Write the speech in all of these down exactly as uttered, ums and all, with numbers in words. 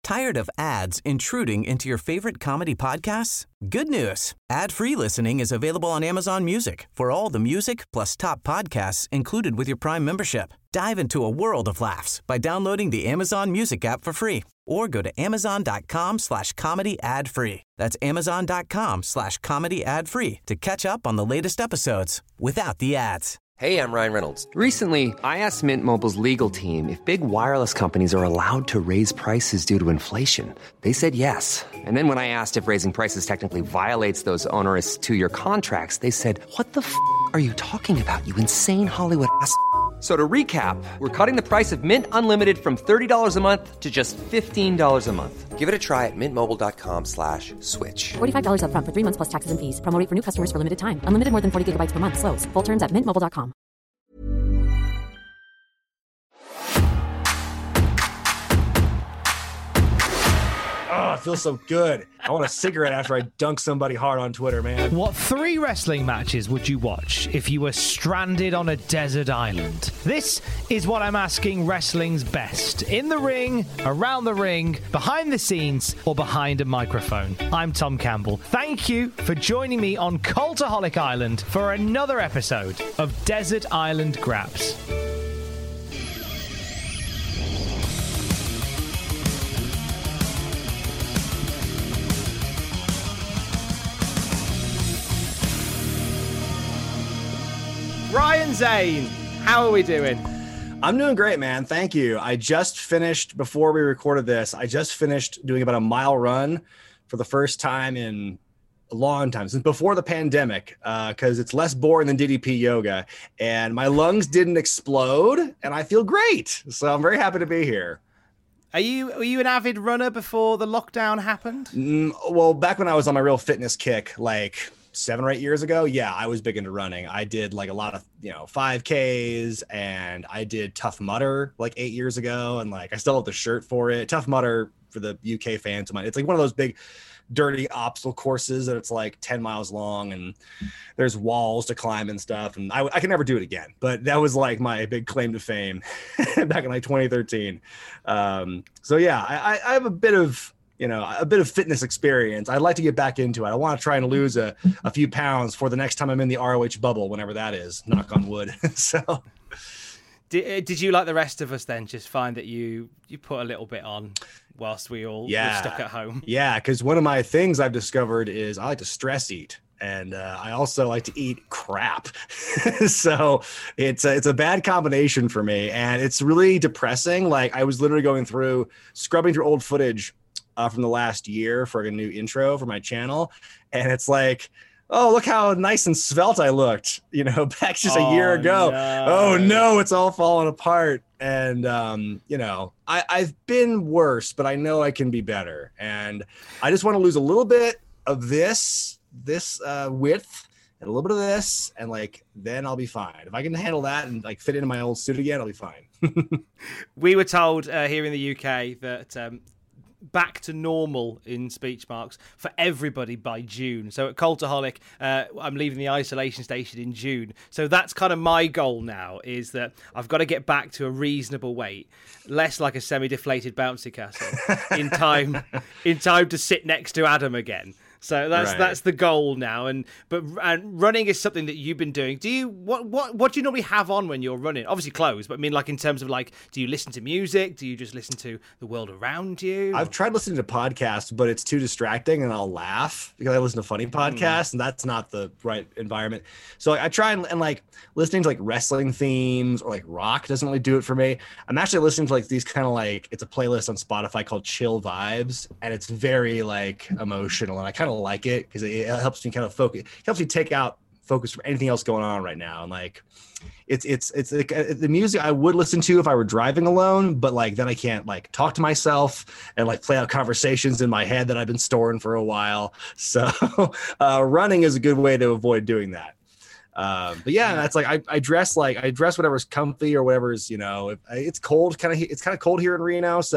Tired of ads intruding into your favorite comedy podcasts? Good news. Ad-free listening is available on Amazon Music for all the music plus top podcasts included with your Prime membership. Dive into a world of laughs by downloading the Amazon Music app for free or go to amazon.com slash comedy ad free. That's amazon.com slash comedy ad free to catch up on the latest episodes without the ads. Hey, I'm Ryan Reynolds. Recently, I asked Mint Mobile's legal team if big wireless companies are allowed to raise prices due to inflation. They said yes. And then when I asked if raising prices technically violates those onerous two-year contracts, they said, what the f*** are you talking about, you insane Hollywood ass f- So to recap, we're cutting the price of Mint Unlimited from thirty dollars a month to just fifteen dollars a month. Give it a try at mintmobile.com slash switch. forty-five dollars up front for three months plus taxes and fees. Promo rate for new customers for limited time. Unlimited more than forty gigabytes per month. Slows full terms at mint mobile dot com. Oh, it feels so good. I want a cigarette after I dunk somebody hard on Twitter, man. What three wrestling matches would you watch if you were stranded on a desert island? This is what I'm asking wrestling's best. In the ring, around the ring, behind the scenes, or behind a microphone. I'm Tom Campbell. Thank you for joining me on Cultaholic Island for another episode of Desert Island Grabs. Ryan Zane, how are we doing? I'm doing great, man. Thank you. I just finished, before we recorded this, I just finished doing about a mile run for the first time in a long time, since before the pandemic, because uh, it's less boring than D D P yoga. And my lungs didn't explode, and I feel great. So I'm very happy to be here. Are you were you an avid runner before the lockdown happened? Mm, well, back when I was on my real fitness kick, like seven or eight years ago, yeah, I was big into running. I did like a lot of, you know, five Ks, and I did Tough Mudder like eight years ago. And like, I still have the shirt for it. Tough Mudder, for the U K fans of mine, it's like one of those big dirty obstacle courses that it's like ten miles long and there's walls to climb and stuff. And I, I can never do it again, but that was like my big claim to fame back in like twenty thirteen. Um, so yeah, I, I have a bit of, you know, a bit of fitness experience. I'd like to get back into it. I want to try and lose a, a few pounds for the next time I'm in the R O H bubble, whenever that is, knock on wood. So did, did you, like the rest of us then, just find that you, you put a little bit on whilst we all yeah. were stuck at home? Yeah. Cause one of my things I've discovered is I like to stress eat. And uh, I also like to eat crap. So it's a, it's a bad combination for me. And it's really depressing. Like I was literally going through, scrubbing through old footage Uh, from the last year for a new intro for my channel. And it's like, oh, look how nice and svelte I looked, you know, back just a oh, year ago. No. Oh no, it's all falling apart. And, um, you know, I, I've been worse, but I know I can be better. And I just want to lose a little bit of this, this uh, width and a little bit of this. And like, then I'll be fine. If I can handle that and like fit into my old suit again, I'll be fine. We were told uh, here in the U K that, um, back to normal in speech marks for everybody by June. So at Cultaholic, uh, I'm leaving the isolation station in June. So that's kind of my goal now, is that I've got to get back to a reasonable weight, less like a semi-deflated bouncy castle, in time, in time to sit next to Adam again. So that's right. That's the goal now, and but and running is something that you've been doing. Do you what what what do you normally have on when you're running? Obviously clothes, but I mean, like in terms of like, do you listen to music? Do you just listen to the world around you? I've tried listening to podcasts, but it's too distracting, and I'll laugh because I listen to funny podcasts, mm. and that's not the right environment. So I try and, and like listening to like wrestling themes or like rock doesn't really do it for me. I'm actually listening to like these kind of like, it's a playlist on Spotify called Chill Vibes, and it's very like emotional, and I kind of like it because it, it helps me kind of focus. It helps me take out focus from anything else going on right now. And like, it's it's it's like, the music I would listen to if I were driving alone, but like then I can't like talk to myself and like play out conversations in my head that I've been storing for a while. So uh, running is a good way to avoid doing that. Um, but yeah, that's like I, I dress like I dress whatever's comfy or whatever's, you know, if, it's cold, kind of it's kind of cold here in Reno, so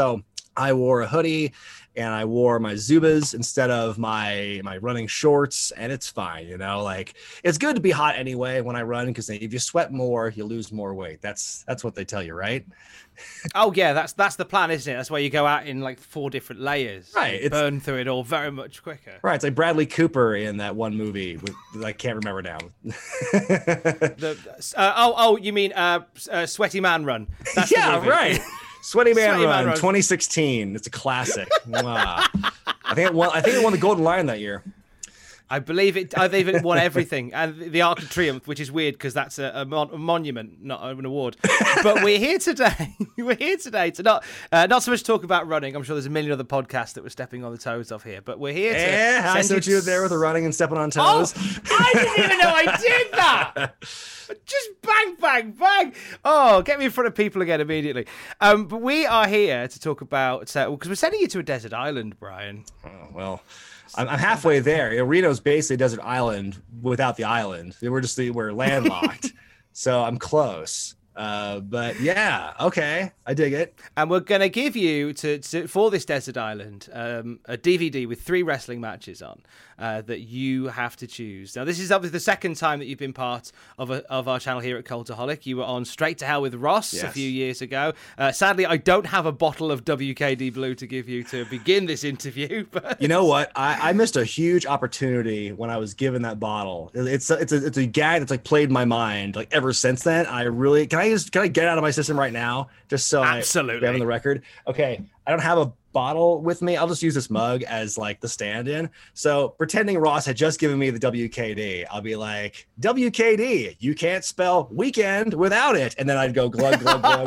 I wore a hoodie and I wore my Zubas instead of my my running shorts, and it's fine, you know. Like, it's good to be hot anyway when I run, because if you sweat more, you lose more weight. That's that's what they tell you, right? Oh yeah, that's that's the plan, isn't it? That's why you go out in like four different layers, right? It's, burn through it all very much quicker. Right, it's like Bradley Cooper in that one movie with, I can't remember now. the, uh, oh oh, you mean uh, uh, Sweaty Man Run? That's yeah, right. Sweaty Man, Sweaty Run, Man Run, twenty sixteen. It's a classic. Wow. I think it won. I think it won the Golden Lion that year. I believe it. I believe it won everything, and the Arc of Triumph, which is weird because that's a, a, mon- a monument, not an award. But we're here today. we're here today to not uh, not so much talk about running. I'm sure there's a million other podcasts that we're stepping on the toes of here, but we're here to. Yeah, I see you there with the running and stepping on toes. Oh, I didn't even know I did that. Just bang, bang, bang. Oh, get me in front of people again immediately. Um, but we are here to talk about because uh, we're sending you to a desert island, Brian. Oh, well. I'm halfway there. Reno's basically a desert island without the island. We're just we're landlocked, so I'm close. Uh, but yeah, okay, I dig it. And we're gonna give you to, to for this desert island um, a D V D with three wrestling matches on uh, that you have to choose. Now, this is obviously the second time that you've been part of a, of our channel here at Cultaholic. You were on Straight to Hell with Ross yes. a few years ago. Uh, sadly, I don't have a bottle of W K D Blue to give you to begin this interview. But you know what? I, I missed a huge opportunity when I was given that bottle. It's a, it's a, it's a gag that's like played in my mind like ever since then. I really can I just can I get it out of my system right now just so absolutely I have on the record. Okay, I don't have a bottle with me. I'll just use this mug as like the stand-in. So pretending Ross had just given me the W K D, I'll be like, W K D, you can't spell weekend without it. And then I'd go glug, glug, glug.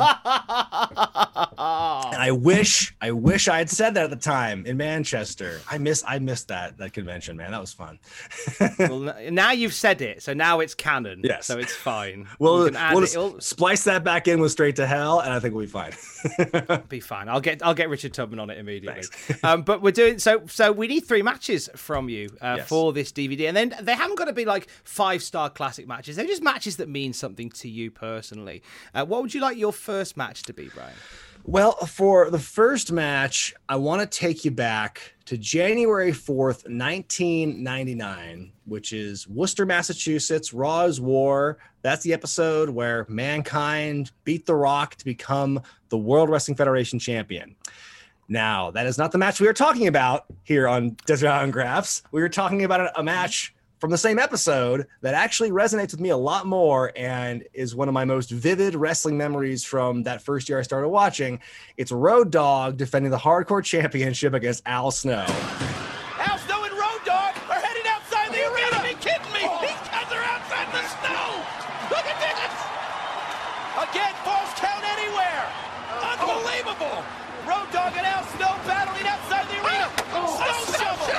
And I wish, I wish I had said that at the time in Manchester. I miss, I missed that, that convention, man. That was fun. Well, now you've said it. So now it's canon. Yes. So it's fine. We'll, we'll just splice that back in with Straight to Hell, and I think we'll be fine. Be fine. I'll get, I'll get Richard Tubman on it immediately. um, but we're doing so. So we need three matches from you uh, yes. for this D V D, and then they haven't got to be like five star classic matches. They're just matches that mean something to you personally. Uh, what would you like your first match to be, Brian? Well, for the first match, I want to take you back to January fourth, nineteen ninety-nine, which is Worcester, Massachusetts, Raw's War. That's the episode where Mankind beat The Rock to become the World Wrestling Federation champion. Now, that is not the match we are talking about here on Desert Island Graphs. We were talking about a, a match from the same episode that actually resonates with me a lot more and is one of my most vivid wrestling memories from that first year I started watching. It's Road Dogg defending the Hardcore Championship against Al Snow. Al Snow and Road Dogg are heading outside the arena. You gotta be kidding me. Oh. These guys are outside the snow. Look at this. Again, false count anywhere. Unbelievable. Road Dogg and Al Snow battling outside the arena. Oh. Snow shovel.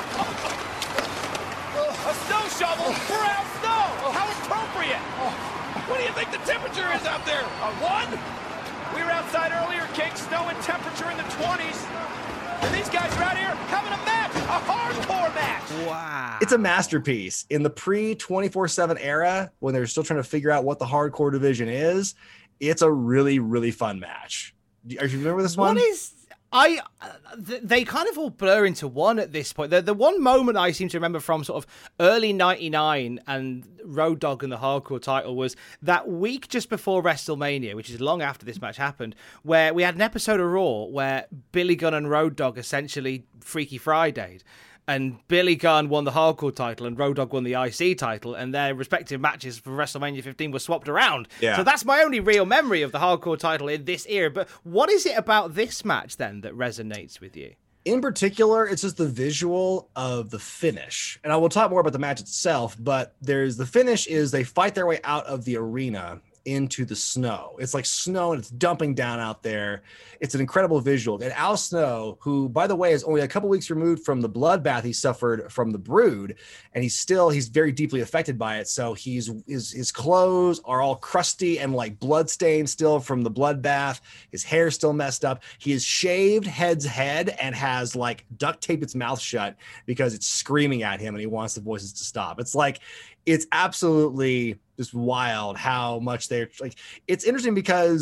A snow shovel for Al Snow. How appropriate. What do you think the temperature is out there? A one? We were outside earlier, King. Snow and temperature in the twenties. And these guys are out here having a match, a hardcore match. Wow. It's a masterpiece. In the pre twenty-four seven era, when they're still trying to figure out what the hardcore division is, it's a really, really fun match. Do you remember this one? What is... I they kind of all blur into one at this point. The the one moment I seem to remember from sort of early ninety-nine and Road Dogg and the Hardcore title was that week just before WrestleMania, which is long after this match happened, where we had an episode of Raw where Billy Gunn and Road Dogg essentially Freaky Friday'd. And Billy Gunn won the Hardcore title and Road Dogg won the I C title, and their respective matches for WrestleMania fifteen were swapped around. Yeah. So that's my only real memory of the Hardcore title in this era. But what is it about this match then that resonates with you? In particular, it's just the visual of the finish. And I will talk more about the match itself, but there's the finish is they fight their way out of the arena into the snow. It's like snow and it's dumping down out there. It's an incredible visual. And Al Snow, who, by the way, is only a couple weeks removed from the bloodbath he suffered from the Brood, and he's still, he's very deeply affected by it. So he's, his, his clothes are all crusty and like bloodstained still from the bloodbath. His hair's still messed up. He is shaved head's head and has like duct taped its mouth shut because it's screaming at him and he wants the voices to stop. It's like, it's absolutely just wild how much they're like, it's interesting because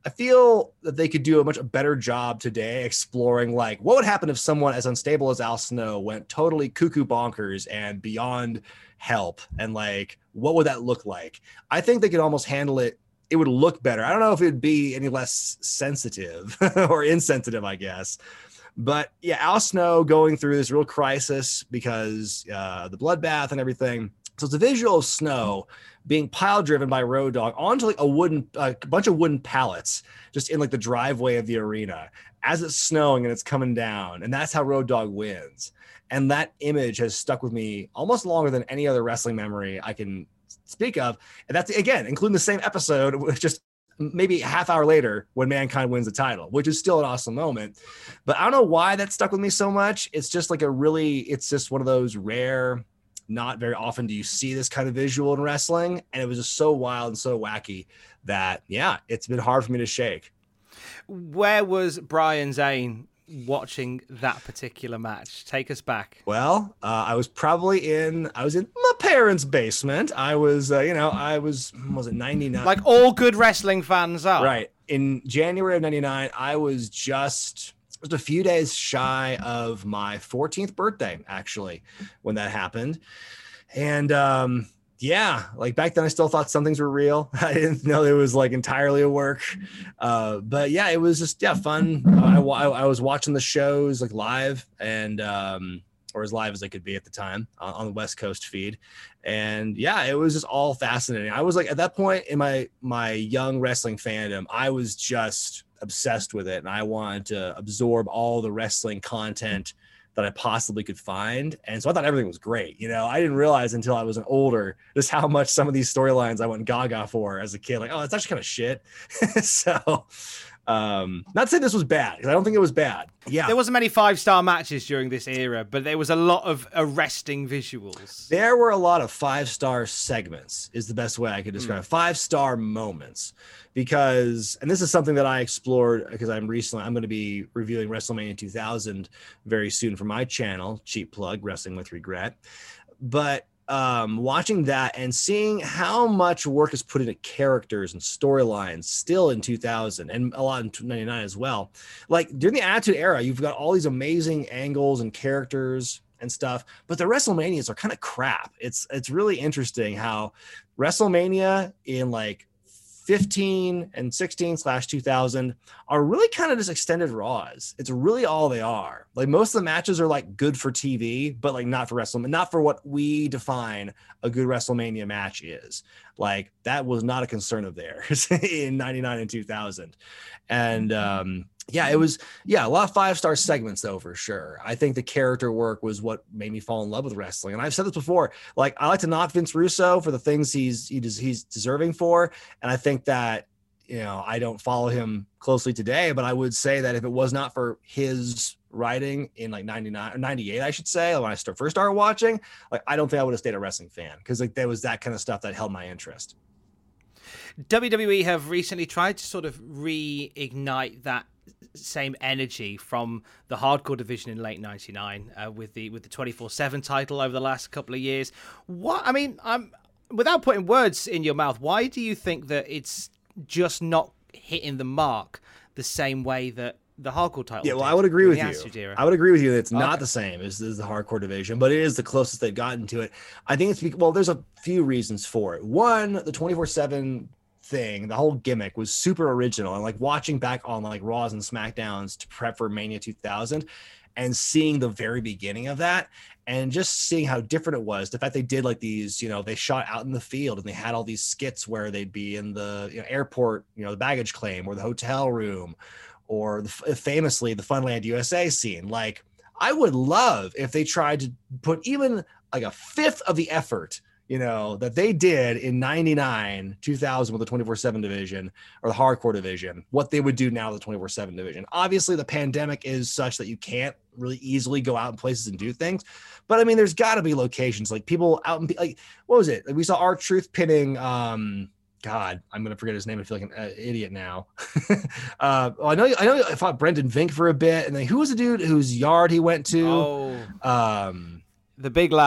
I feel that they could do a much better job today exploring like what would happen if someone as unstable as Al Snow went totally cuckoo bonkers and beyond help, and like what would that look like? I think they could almost handle it. It would look better. I don't know if it'd be any less sensitive or insensitive, I guess. But yeah, Al Snow going through this real crisis because uh, the bloodbath and everything. So it's a visual of Snow being pile driven by Road Dogg onto like a wooden, uh, a bunch of wooden pallets just in like the driveway of the arena as it's snowing and it's coming down. And that's how Road Dogg wins. And that image has stuck with me almost longer than any other wrestling memory I can speak of. And that's, again, including the same episode, just maybe a half hour later when Mankind wins the title, which is still an awesome moment. But I don't know why that stuck with me so much. It's just like a really, it's just one of those rare, not very often do you see this kind of visual in wrestling. And it was just so wild and so wacky that, yeah, it's been hard for me to shake. Where was Brian Zane watching that particular match? Take us back. Well, uh, I was probably in, I was in my parents' basement. I was, uh, you know, I was, was it ninety-nine? Like all good wrestling fans are. Right. In January of ninety-nine, I was just, just a few days shy of my fourteenth birthday, actually, when that happened. And, um, yeah, like back then I still thought some things were real. I didn't know it was like entirely a work. Uh, but yeah, it was just, yeah, fun. Uh, I, I was watching the shows like live and, um, or as live as I could be at the time uh, on the West Coast feed. And yeah, it was just all fascinating. I was like, at that point in my, my young wrestling fandom, I was just obsessed with it. And I wanted to absorb all the wrestling content that I possibly could find. And so I thought everything was great. You know, I didn't realize until I was an older, just how much some of these storylines I went gaga for as a kid. Like, oh, it's actually kind of shit. So um, not saying this was bad, because I don't think it was bad. Yeah. There wasn't many five-star matches during this era, but there was a lot of arresting visuals. There were a lot of five-star segments is the best way I could describe it. Mm. Five-star moments. Because, and this is something that I explored because I'm recently, I'm going to be reviewing WrestleMania two thousand very soon for my channel, cheap plug, Wrestling with Regret. But um, watching that and seeing how much work is put into characters and storylines still in two thousand and a lot in ninety-nine as well. Like during the Attitude Era, you've got all these amazing angles and characters and stuff, but the WrestleManias are kind of crap. It's, it's really interesting how WrestleMania in like fifteen and sixteen slash two thousand are really kind of just extended Raws. It's really all they are. Like most of the matches are like good for T V, but like not for WrestleMania, not for what we define a good WrestleMania match is. Like that was not a concern of theirs in ninety-nine and two thousand. And um, yeah, it was, yeah, a lot of five-star segments though, for sure. I think the character work was what made me fall in love with wrestling. And I've said this before, like I like to knock Vince Russo for the things he's, he does, he's deserving for. And I think that, you know, I don't follow him closely today, but I would say that if it was not for his writing in like ninety-nine or ninety-eight, I should say, when I start, first started watching, like, I don't think I would have stayed a wrestling fan because like there was that kind of stuff that held my interest. W W E have recently tried to sort of reignite that same energy from the hardcore division in late ninety-nine uh, with the with the twenty-four seven title over the last couple of years. What I mean, I'm without putting words in your mouth, why do you think that it's just not hitting the mark the same way that the hardcore title? Yeah, well, I would agree with you. Era? I would agree with you that it's okay. not the same as, as the hardcore division, but it is the closest they've gotten to it. I think it's because, well, there's a few reasons for it. One, the twenty-four seven thing, the whole gimmick was super original, and like watching back on like Raws and SmackDowns to prep for Mania two thousand and seeing the very beginning of that and just seeing how different it was. The fact they did like these, you know, they shot out in the field and they had all these skits where they'd be in the you know, airport, you know, the baggage claim or the hotel room, or the, famously the Funland U S A scene. Like I would love if they tried to put even like a fifth of the effort, you know, that they did in ninety-nine, two thousand with the twenty-four seven division or the hardcore division, what they would do now with the twenty-four seven division. Obviously the pandemic is such that you can't really easily go out in places and do things. But I mean, there's gotta be locations like people out in like, what was it? Like we saw R-Truth pinning, um, God, I'm going to forget his name. I feel like an uh, idiot now. uh, well, I know, I know I fought Brendan Vink for a bit. And then who was the dude whose yard he went to? Oh, um, the big lad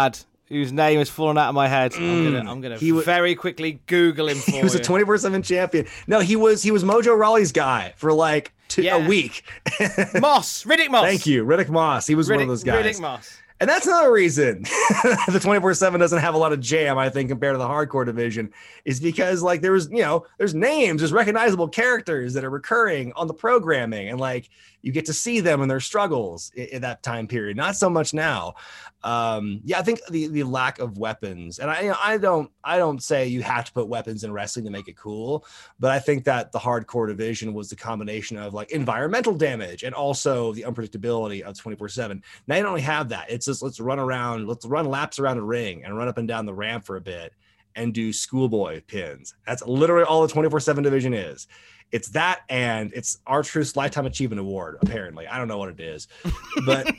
whose name has fallen out of my head. I'm gonna, I'm gonna He very quickly Google him for He was you. a twenty-four seven champion. No, he was he was Mojo Rawley's guy for like two, Yeah. a week. Moss, Riddick Moss. Thank you, Riddick Moss. He was Riddick, one of those guys. Riddick Moss. And that's another reason the twenty-four seven doesn't have a lot of jam, I think, compared to the hardcore division, is because like there was, you know, there's names, there's recognizable characters that are recurring on the programming, and like you get to see them and their struggles in, in that time period. Not so much now. Um, yeah, I think the the lack of weapons, and I you know, I don't I don't say you have to put weapons in wrestling to make it cool, but I think that the hardcore division was the combination of like environmental damage and also the unpredictability of twenty-four seven. Now you don't really have that. It's just let's run around, let's run laps around the ring and run up and down the ramp for a bit and do schoolboy pins. That's literally all the twenty-four seven division is. It's that, and it's R-Truth's Lifetime Achievement Award, apparently. I don't know what it is, but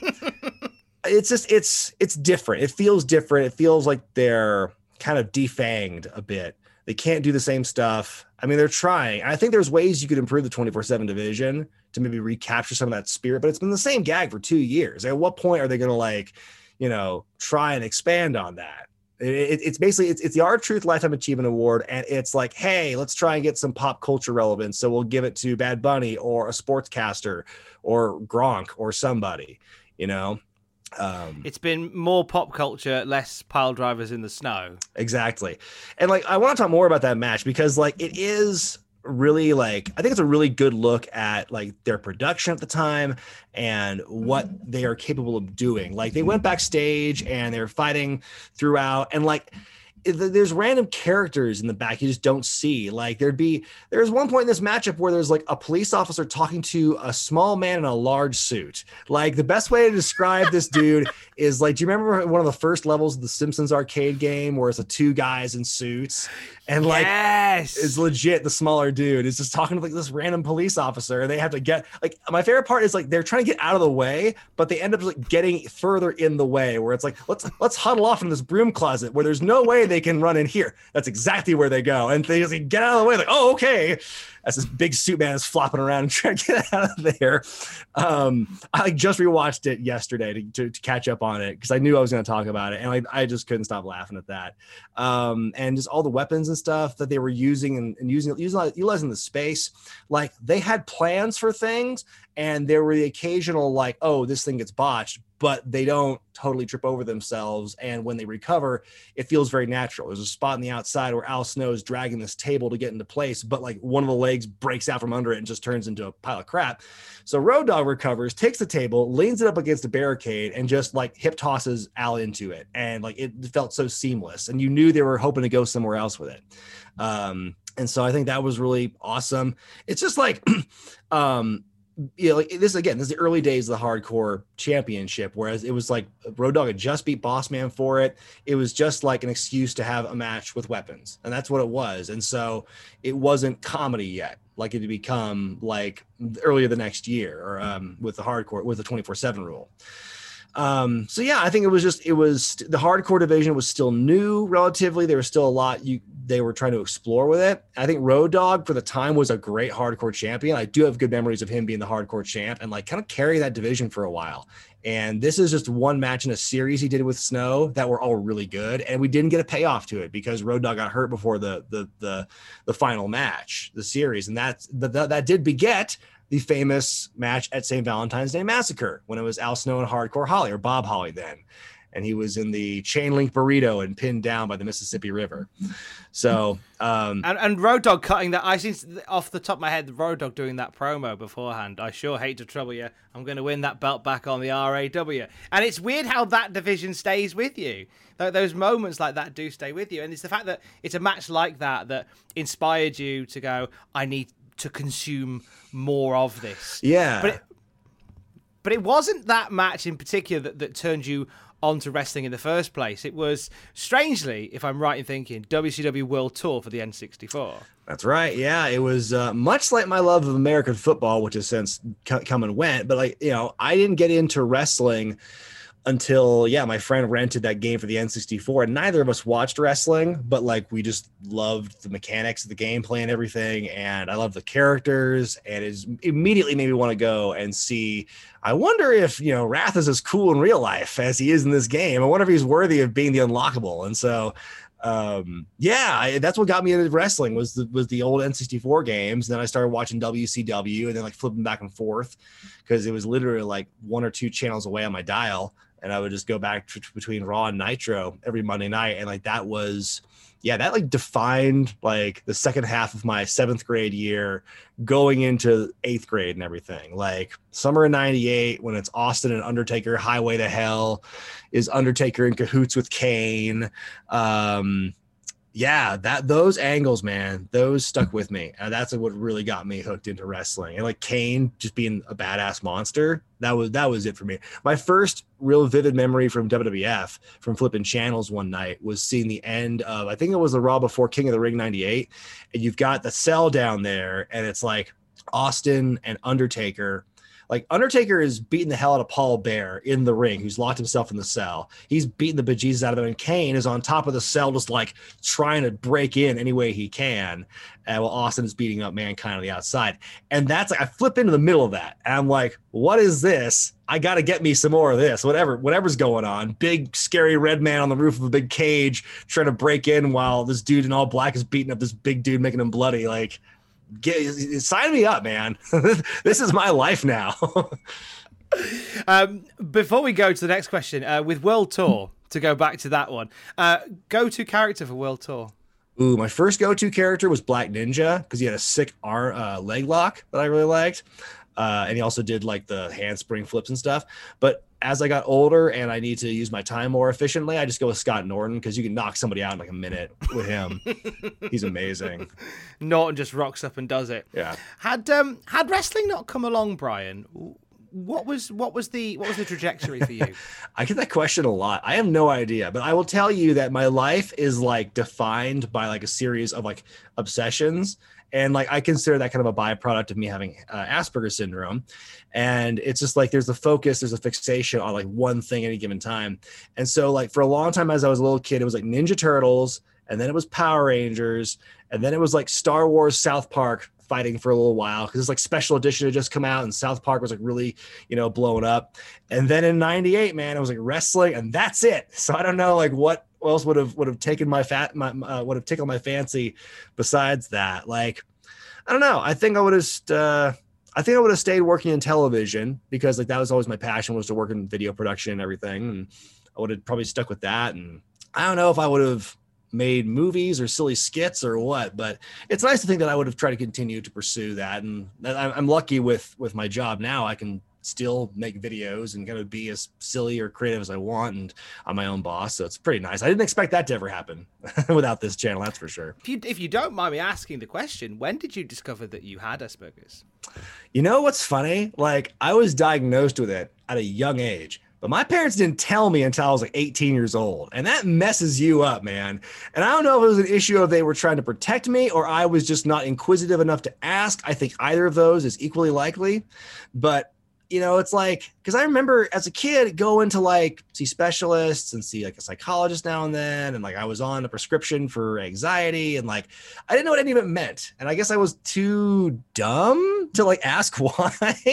it's just, it's, it's different. It feels different. It feels like they're kind of defanged a bit. They can't do the same stuff. I mean, they're trying. I think there's ways you could improve the twenty-four seven division to maybe recapture some of that spirit, but it's been the same gag for two years. At what point are they going to like, you know, try and expand on that? It, it's basically, it's, it's the R-Truth Lifetime Achievement Award. And it's like, hey, let's try and get some pop culture relevance. So we'll give it to Bad Bunny or a sportscaster or Gronk or somebody, you know? Um, It's been more pop culture, less pile drivers in the snow. Exactly. And like, I want to talk more about that match because like it is really like, I think it's a really good look at like their production at the time and what they are capable of doing. Like they went backstage and they were fighting throughout, and like there's random characters in the back you just don't see. Like there'd be, there's one point in this matchup where there's like a police officer talking to a small man in a large suit. Like the best way to describe this dude is like, do you remember one of the first levels of the Simpsons arcade game where it's the two guys in suits and like yes. it's legit the smaller dude is just talking to like this random police officer, and they have to get like, my favorite part is like they're trying to get out of the way, but they end up like getting further in the way where it's like, let's let's huddle off in this broom closet where there's no way they can run in here. That's exactly where they go, and they just like, get out of the way, like, oh, okay, as this big suit man is flopping around and trying to get out of there. um I like just rewatched it yesterday to, to, to catch up on it because I knew I was going to talk about it, and like I just couldn't stop laughing at that. Um and just all the weapons and stuff that they were using and, and using using utilizing the space. Like they had plans for things, and there were the occasional like, oh, this thing gets botched, but they don't totally trip over themselves. And when they recover, it feels very natural. There's a spot on the outside where Al Snow is dragging this table to get into place, but like one of the legs breaks out from under it and just turns into a pile of crap. So Road Dogg recovers, takes the table, leans it up against a barricade, and just like hip tosses Al into it. And like it felt so seamless, and you knew they were hoping to go somewhere else with it. Um, and so I think that was really awesome. It's just like, um, you know, like this again, this is the early days of the hardcore championship, whereas it was like Road Dogg had just beat Boss Man for it. It was just like an excuse to have a match with weapons, and that's what it was. And so it wasn't comedy yet, like it had become like earlier the next year, or um, with the hardcore, with the twenty-four seven rule. Um, so yeah, I think it was just, it was the hardcore division was still new relatively. There was still a lot you, they were trying to explore with it. I think Road Dogg for the time was a great hardcore champion. I do have good memories of him being the hardcore champ and like kind of carry that division for a while. And this is just one match in a series he did with Snow that were all really good. And we didn't get a payoff to it because Road Dogg got hurt before the, the, the, the final match, the series. And that's, that, that did beget the famous match at Saint Valentine's Day Massacre when it was Al Snow and Hardcore Holly, or Bob Holly then. And he was in the chain link burrito and pinned down by the Mississippi River. So, um, and, and Road Dogg cutting that. I see off the top of my head, the Road Dogg doing that promo beforehand. I sure hate to trouble you. I'm going to win that belt back on the R A W. And it's weird how that division stays with you. Those moments like that do stay with you. And it's the fact that it's a match like that that inspired you to go, I need to consume more of this. Yeah. But it, but it wasn't that match in particular that, that turned you onto wrestling in the first place. It was, strangely, if I'm right in thinking, W C W World Tour for the N sixty-four. That's right. Yeah, it was uh, much like my love of American football, which has since c- come and went. But like, you know, I didn't get into wrestling until, yeah, my friend rented that game for the N sixty-four, and neither of us watched wrestling, but like we just loved the mechanics of the gameplay and everything. And I love the characters, and it immediately made me want to go and see. I wonder if, you know, Wrath is as cool in real life as he is in this game. I wonder if he's worthy of being the unlockable. And so, um, yeah, I, that's what got me into wrestling was the, was the old N sixty-four games. And then I started watching W C W and then like flipping back and forth because it was literally like one or two channels away on my dial. And I would just go back t- between Raw and Nitro every Monday night. And like, that was, yeah, that like defined like the second half of my seventh grade year going into eighth grade and everything. Like summer of ninety-eight, when it's Austin and Undertaker, Highway to Hell, is Undertaker in cahoots with Kane. Um, yeah, that those angles, man, those stuck with me. And that's what really got me hooked into wrestling. And like Kane just being a badass monster, that was that was it for me. My first real vivid memory from W W F, from flipping channels one night, was seeing the end of, I think it was the Raw before King of the Ring ninety-eight. And you've got the cell down there, and it's like Austin and Undertaker. Like Undertaker is beating the hell out of Paul Bearer in the ring, who's locked himself in the cell. He's beating the bejesus out of him, and Kane is on top of the cell, just like trying to break in any way he can. And while Austin is beating up Mankind on the outside. And that's like, I flip into the middle of that. And I'm like, what is this? I got to get me some more of this, whatever, whatever's going on. Big, scary red man on the roof of a big cage trying to break in while this dude in all black is beating up this big dude, making him bloody. Like, Get, sign me up, man. This is my life now. um, before we go to the next question, uh, with World Tour, to go back to that one, uh, go-to character for World Tour? Ooh, my first go-to character was Black Ninja because he had a sick arm, uh, leg lock that I really liked. Uh, and he also did like the handspring flips and stuff. But as I got older and I need to use my time more efficiently, I just go with Scott Norton because you can knock somebody out in like a minute with him. He's amazing. Norton just rocks up and does it. Yeah. Had um had wrestling not come along, Brian, what was what was the what was the trajectory for you? I get that question a lot. I have no idea, but I will tell you that my life is like defined by like a series of like obsessions. And like, I consider that kind of a byproduct of me having uh, Asperger's syndrome. And it's just like, there's a focus, there's a fixation on like one thing at any given time. And so like for a long time, as I was a little kid, it was like Ninja Turtles, and then it was Power Rangers. And then it was like Star Wars, South Park fighting for a little while. Cause it's like special edition had just come out and South Park was like really, you know, blowing up. And then in ninety-eight, man, it was like wrestling, and that's it. So I don't know like what, What else would have would have taken my fat my uh, would have tickled my fancy besides that? Like, I don't know. I think I would have uh, I think I would have stayed working in television because like that was always my passion, was to work in video production and everything. And I would have probably stuck with that. And I don't know if I would have made movies or silly skits or what, but it's nice to think that I would have tried to continue to pursue that. And I'm lucky with with my job now. I can still make videos and kind of be as silly or creative as I want, and I'm my own boss. So it's pretty nice. I didn't expect that to ever happen without this channel. That's for sure. If you, if you don't mind me asking the question, when did you discover that you had Asperger's? You know, what's funny? Like I was diagnosed with it at a young age, but my parents didn't tell me until I was like eighteen years old. And that messes you up, man. And I don't know if it was an issue of they were trying to protect me or I was just not inquisitive enough to ask. I think either of those is equally likely, but you know, it's like, because I remember as a kid going to like see specialists and see like a psychologist now and then. And like I was on a prescription for anxiety and like I didn't know what any of it meant. And I guess I was too dumb to like ask why.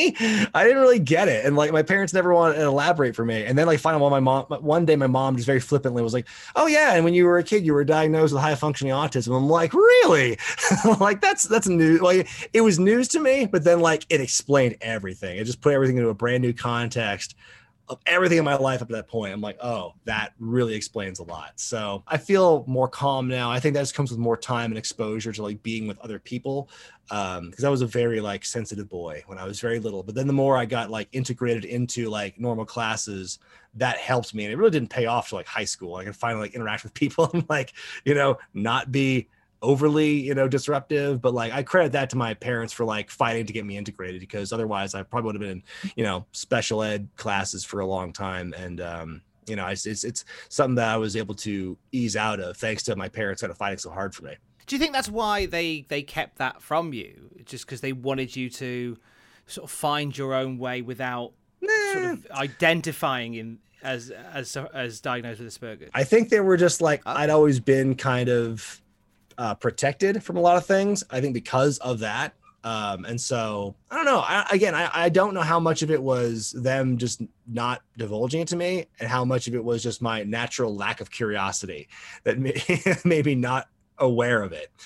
I didn't really get it. And like my parents never wanted to elaborate for me. And then like finally, one, my mom, one day my mom just very flippantly was like, oh yeah, and when you were a kid, you were diagnosed with high functioning autism. I'm like, really? Like that's that's news. Like it was news to me, but then like it explained everything. It just put everything into a brand new context of everything in my life up to that point. I'm like, oh, that really explains a lot. So I feel more calm now. I think that just comes with more time and exposure to like being with other people. Um, because I was a very like sensitive boy when I was very little. But then the more I got like integrated into like normal classes, that helped me. And it really didn't pay off to like high school. I could finally like interact with people and like, you know, not be overly, you know, disruptive, but like I credit that to my parents for like fighting to get me integrated, because otherwise I probably would have been in, you know, special ed classes for a long time. And, um, you know, it's, it's, it's something that I was able to ease out of thanks to my parents kind of fighting so hard for me. Do you think that's why they, they kept that from you? Just because they wanted you to sort of find your own way without sort of identifying in as as as diagnosed with Asperger's? I think they were just like, I'd always been kind of uh, protected from a lot of things. I think because of that. Um, and so I don't know. I, again, I, I don't know how much of it was them just not divulging it to me and how much of it was just my natural lack of curiosity that made, made me not aware of it.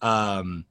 Um,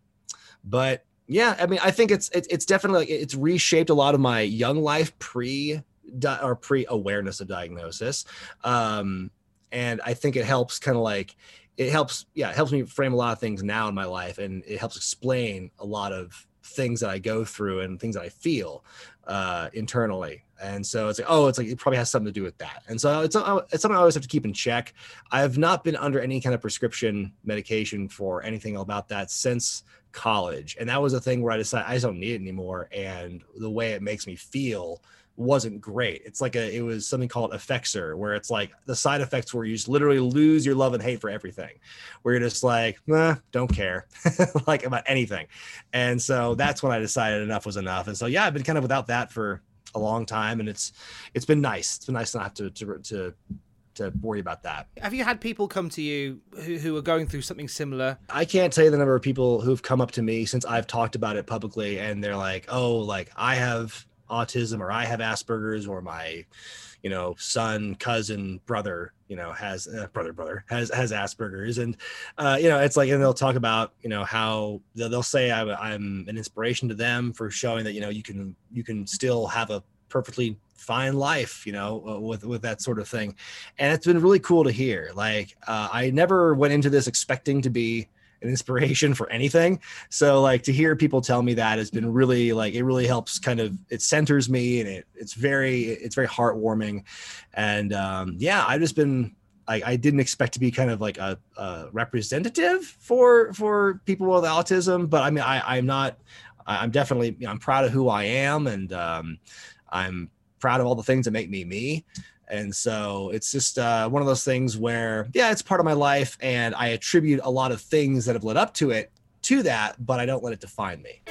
but yeah, I mean, I think it's, it's, it's definitely like it's reshaped a lot of my young life pre or pre awareness of diagnosis. Um, and I think it helps kind of like, it helps, yeah, it helps me frame a lot of things now in my life, and it helps explain a lot of things that I go through and things that I feel uh, internally. And so it's like, oh, it's like, it probably has something to do with that. And so it's, it's something I always have to keep in check. I've not been under any kind of prescription medication for anything about that since college. And that was a thing where I decided I just don't need it anymore. And the way it makes me feel wasn't great. It's like a, it was something called Effexor, where it's like the side effects where you just literally lose your love and hate for everything, where you're just like, nah, don't care like about anything. And so that's when I decided enough was enough. And so, yeah, I've been kind of without that for a long time, and it's, it's been nice. It's been nice not to, to, to, to worry about that. Have you had people come to you who, who are going through something similar? I can't tell you the number of people who've come up to me since I've talked about it publicly, and they're like, oh, like I have autism, or I have Asperger's, or my, you know, son, cousin, brother, you know, has uh, brother, brother has, has Asperger's. And, uh, you know, it's like, and they'll talk about, you know, how they'll, they'll say I'm, I'm an inspiration to them for showing that, you know, you can, you can still have a perfectly fine life, you know, uh, with, with that sort of thing. And it's been really cool to hear. Like, uh, I never went into this expecting to be an inspiration for anything. So like to hear people tell me that has been really like, it really helps kind of, it centers me, and it it's very, it's very heartwarming. And um, yeah, I've just been, I, I didn't expect to be kind of like a, a representative for, for people with autism, but I mean, I, I'm not, I'm definitely, you know, I'm proud of who I am, and um, I'm proud of all the things that make me me. And so it's just uh, one of those things where, yeah, it's part of my life, and I attribute a lot of things that have led up to it to that, but I don't let it define me.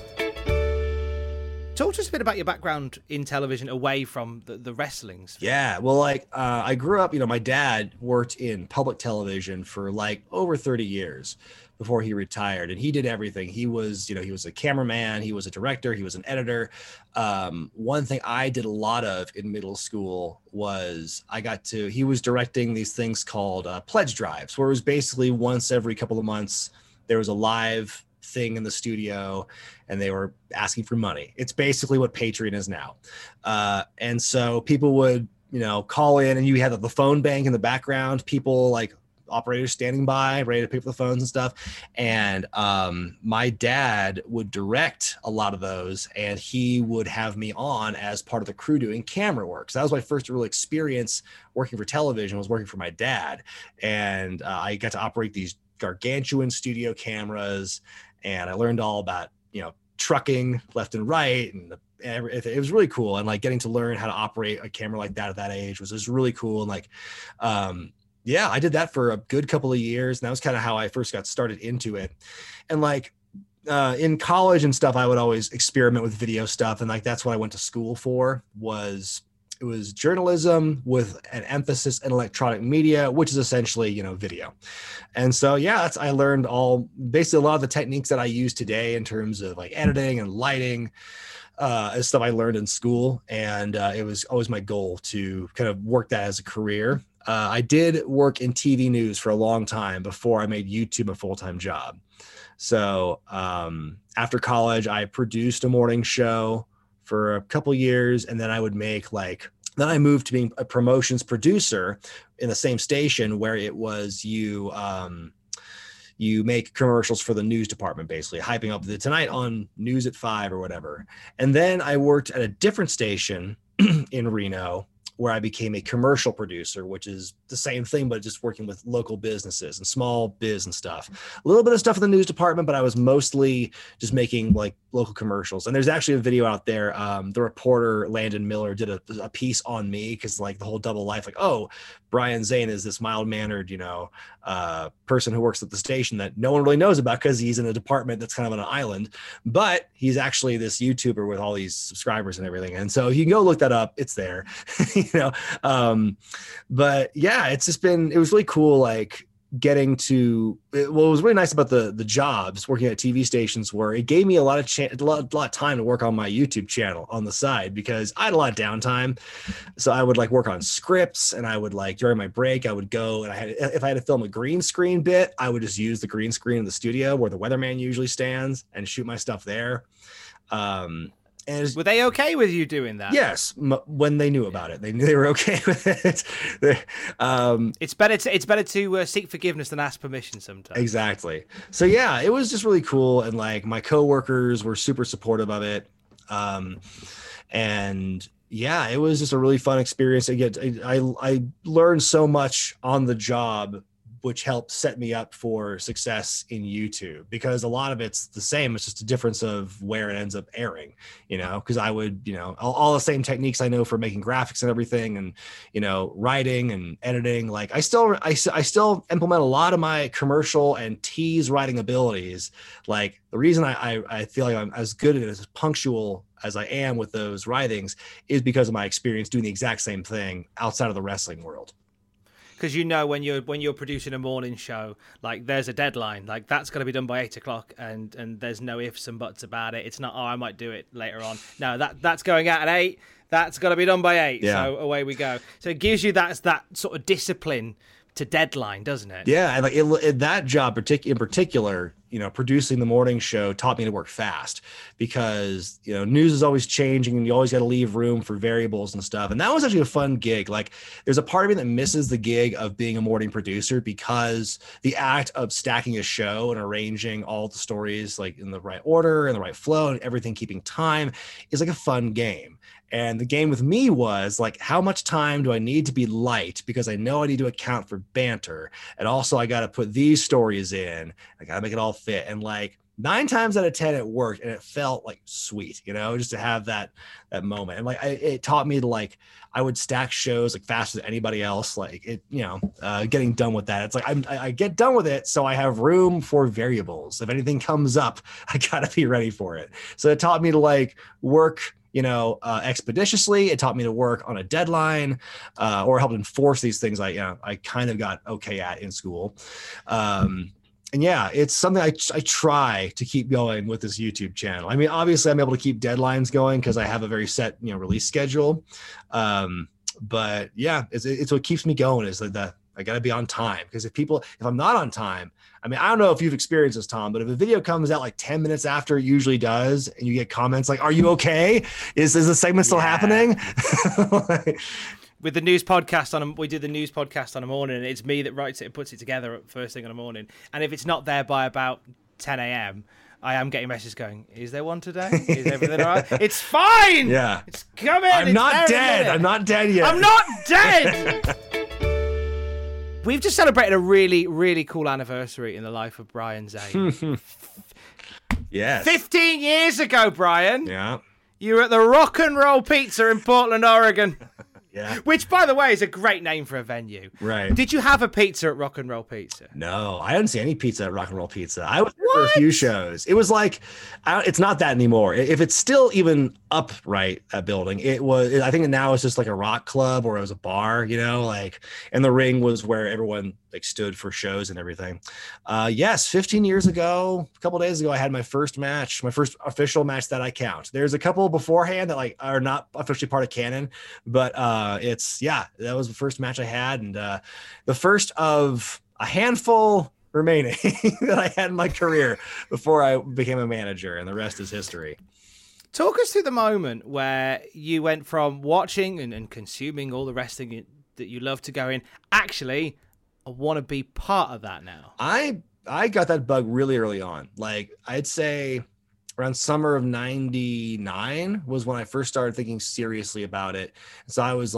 Talk to us a bit about your background in television away from the, the wrestlings. Yeah, well, like uh, I grew up, you know, my dad worked in public television for like over thirty years before he retired, and he did everything. He was, you know, he was a cameraman, he was a director, he was an editor. Um, one thing I did a lot of in middle school was I got to, he was directing these things called uh, pledge drives, where it was basically once every couple of months, there was a live thing in the studio and they were asking for money. It's basically what Patreon is now. Uh, and so people would, you know, call in, and you had the phone bank in the background, people like operators standing by, ready to pick up the phones and stuff. And um, my dad would direct a lot of those, and he would have me on as part of the crew doing camera work. So that was my first real experience working for television, was working for my dad. And uh, I got to operate these gargantuan studio cameras, and I learned all about, you know, trucking left and right, and the, it was really cool. And like getting to learn how to operate a camera like that at that age was, was really cool. And like, um, yeah, I did that for a good couple of years. And that was kind of how I first got started into it. And like uh, in college and stuff, I would always experiment with video stuff. And like, that's what I went to school for, was it was journalism with an emphasis in electronic media, which is essentially, you know, video. And so, yeah, that's, I learned all, basically a lot of the techniques that I use today in terms of like editing and lighting, uh, is stuff I learned in school. And uh, it was always my goal to kind of work that as a career. Uh, I did work in T V news for a long time before I made YouTube a full-time job. So um, after college, I produced a morning show for a couple years, and then I would make like, then I moved to being a promotions producer in the same station, where it was you, um, you make commercials for the news department, basically hyping up the Tonight on News at Five or whatever. And then I worked at a different station in Reno, where I became a commercial producer, which is the same thing, but just working with local businesses and small biz and stuff. A little bit of stuff in the news department, but I was mostly just making like local commercials. And there's actually a video out there. Um, the reporter Landon Miller did a, a piece on me because like the whole double life, like, oh, Brian Zane is this mild-mannered, you know, uh, person who works at the station that no one really knows about because he's in a department that's kind of on an island, but he's actually this YouTuber with all these subscribers and everything. And so you can go look that up. It's there, you know? Um, but yeah, it's just been, it was really cool. Like, getting to it, what was really nice about the the jobs working at T V stations were it gave me a lot of chance, a lot, a lot of time to work on my YouTube channel on the side because I had a lot of downtime. So I would like work on scripts and I would like during my break, I would go and I had, if I had to film a green screen bit, I would just use the green screen in the studio where the weatherman usually stands and shoot my stuff there. Um, And were they okay with you doing that? Yes, m- when they knew about it, they knew they were okay with it. They, um, it's better to it's better to uh, seek forgiveness than ask permission sometimes. Exactly. So yeah, it was just really cool, and like my coworkers were super supportive of it, um, and yeah, it was just a really fun experience. Again, I I learned so much on the job, which helped set me up for success in YouTube because a lot of it's the same. It's just a difference of where it ends up airing, you know, because I would, you know, all, all the same techniques I know for making graphics and everything and, you know, writing and editing. Like I still, I, I still implement a lot of my commercial and tease writing abilities. Like the reason I, I, I feel like I'm as good at it, as punctual as I am with those writings is because of my experience doing the exact same thing outside of the wrestling world. Because you know when you're when you're producing a morning show, like there's a deadline, like that's got to be done by eight o'clock, and and there's no ifs and buts about it. It's not, oh, I might do it later on. No, that that's going out at eight. That's got to be done by eight. Yeah. So away we go. So it gives you that that sort of discipline to deadline, doesn't it? Yeah, and like it, it, that job partic- in particular, you know, producing the morning show taught me to work fast because, you know, news is always changing and you always got to leave room for variables and stuff. And that was actually a fun gig. Like there's a part of me that misses the gig of being a morning producer because the act of stacking a show and arranging all the stories like in the right order and the right flow and everything keeping time is like a fun game. And the game with me was like, how much time do I need to be light? Because I know I need to account for banter. And also I got to put these stories in. I got to make it all fit. And like nine times out of ten, it worked. And it felt like sweet, you know, just to have that, that moment. And like, I, it taught me to like, I would stack shows like faster than anybody else. Like it, you know, uh, getting done with that. It's like, I'm, I get done with it. So I have room for variables. If anything comes up, I got to be ready for it. So it taught me to like work, you know, uh, expeditiously. It taught me to work on a deadline uh, or helped enforce these things I, you know, I kind of got okay at in school. Um, and yeah, it's something I, I try to keep going with this YouTube channel. I mean, obviously I'm able to keep deadlines going because I have a very set, you know, release schedule. Um, but yeah, it's, it's what keeps me going is like that. I got to be on time because if people, if I'm not on time, I mean, I don't know if you've experienced this, Tom, but if a video comes out like ten minutes after it usually does, and you get comments like, are you okay? Is, is the segment still yeah. happening? With the news podcast on, we do the news podcast on a morning, and it's me that writes it and puts it together first thing in the morning. And if it's not there by about ten a.m., I am getting messages going, is there one today? Is everything all right? It's fine! Yeah. It's coming! I'm it's not dead! I'm not dead yet! I'm not dead! We've just celebrated a really, really cool anniversary in the life of Brian Zane. Yes. fifteen years ago, Brian. Yeah. You were at the Rock and Roll Pizza in Portland, Oregon. Yeah. Which, by the way, is a great name for a venue. Right. Did you have a pizza at Rock and Roll Pizza? No, I didn't see any pizza at Rock and Roll Pizza. I was there for a few shows. It was like, I, it's not that anymore. If it's still even upright, that building, it was, I think now it's just like a rock club or it was a bar, you know, like, and the ring was where everyone like stood for shows and everything. Uh, yes, fifteen years ago, a couple days ago, I had my first match, my first official match that I count. There's a couple beforehand that like are not officially part of canon, but uh, it's, yeah, that was the first match I had. And uh, the first of a handful remaining that I had in my career before I became a manager, and the rest is history. Talk us through the moment where you went from watching and, and consuming all the wrestling that you love to go in, actually, I want to be part of that now. I I got that bug really early on. Like I'd say around summer of ninety-nine was when I first started thinking seriously about it. So I was like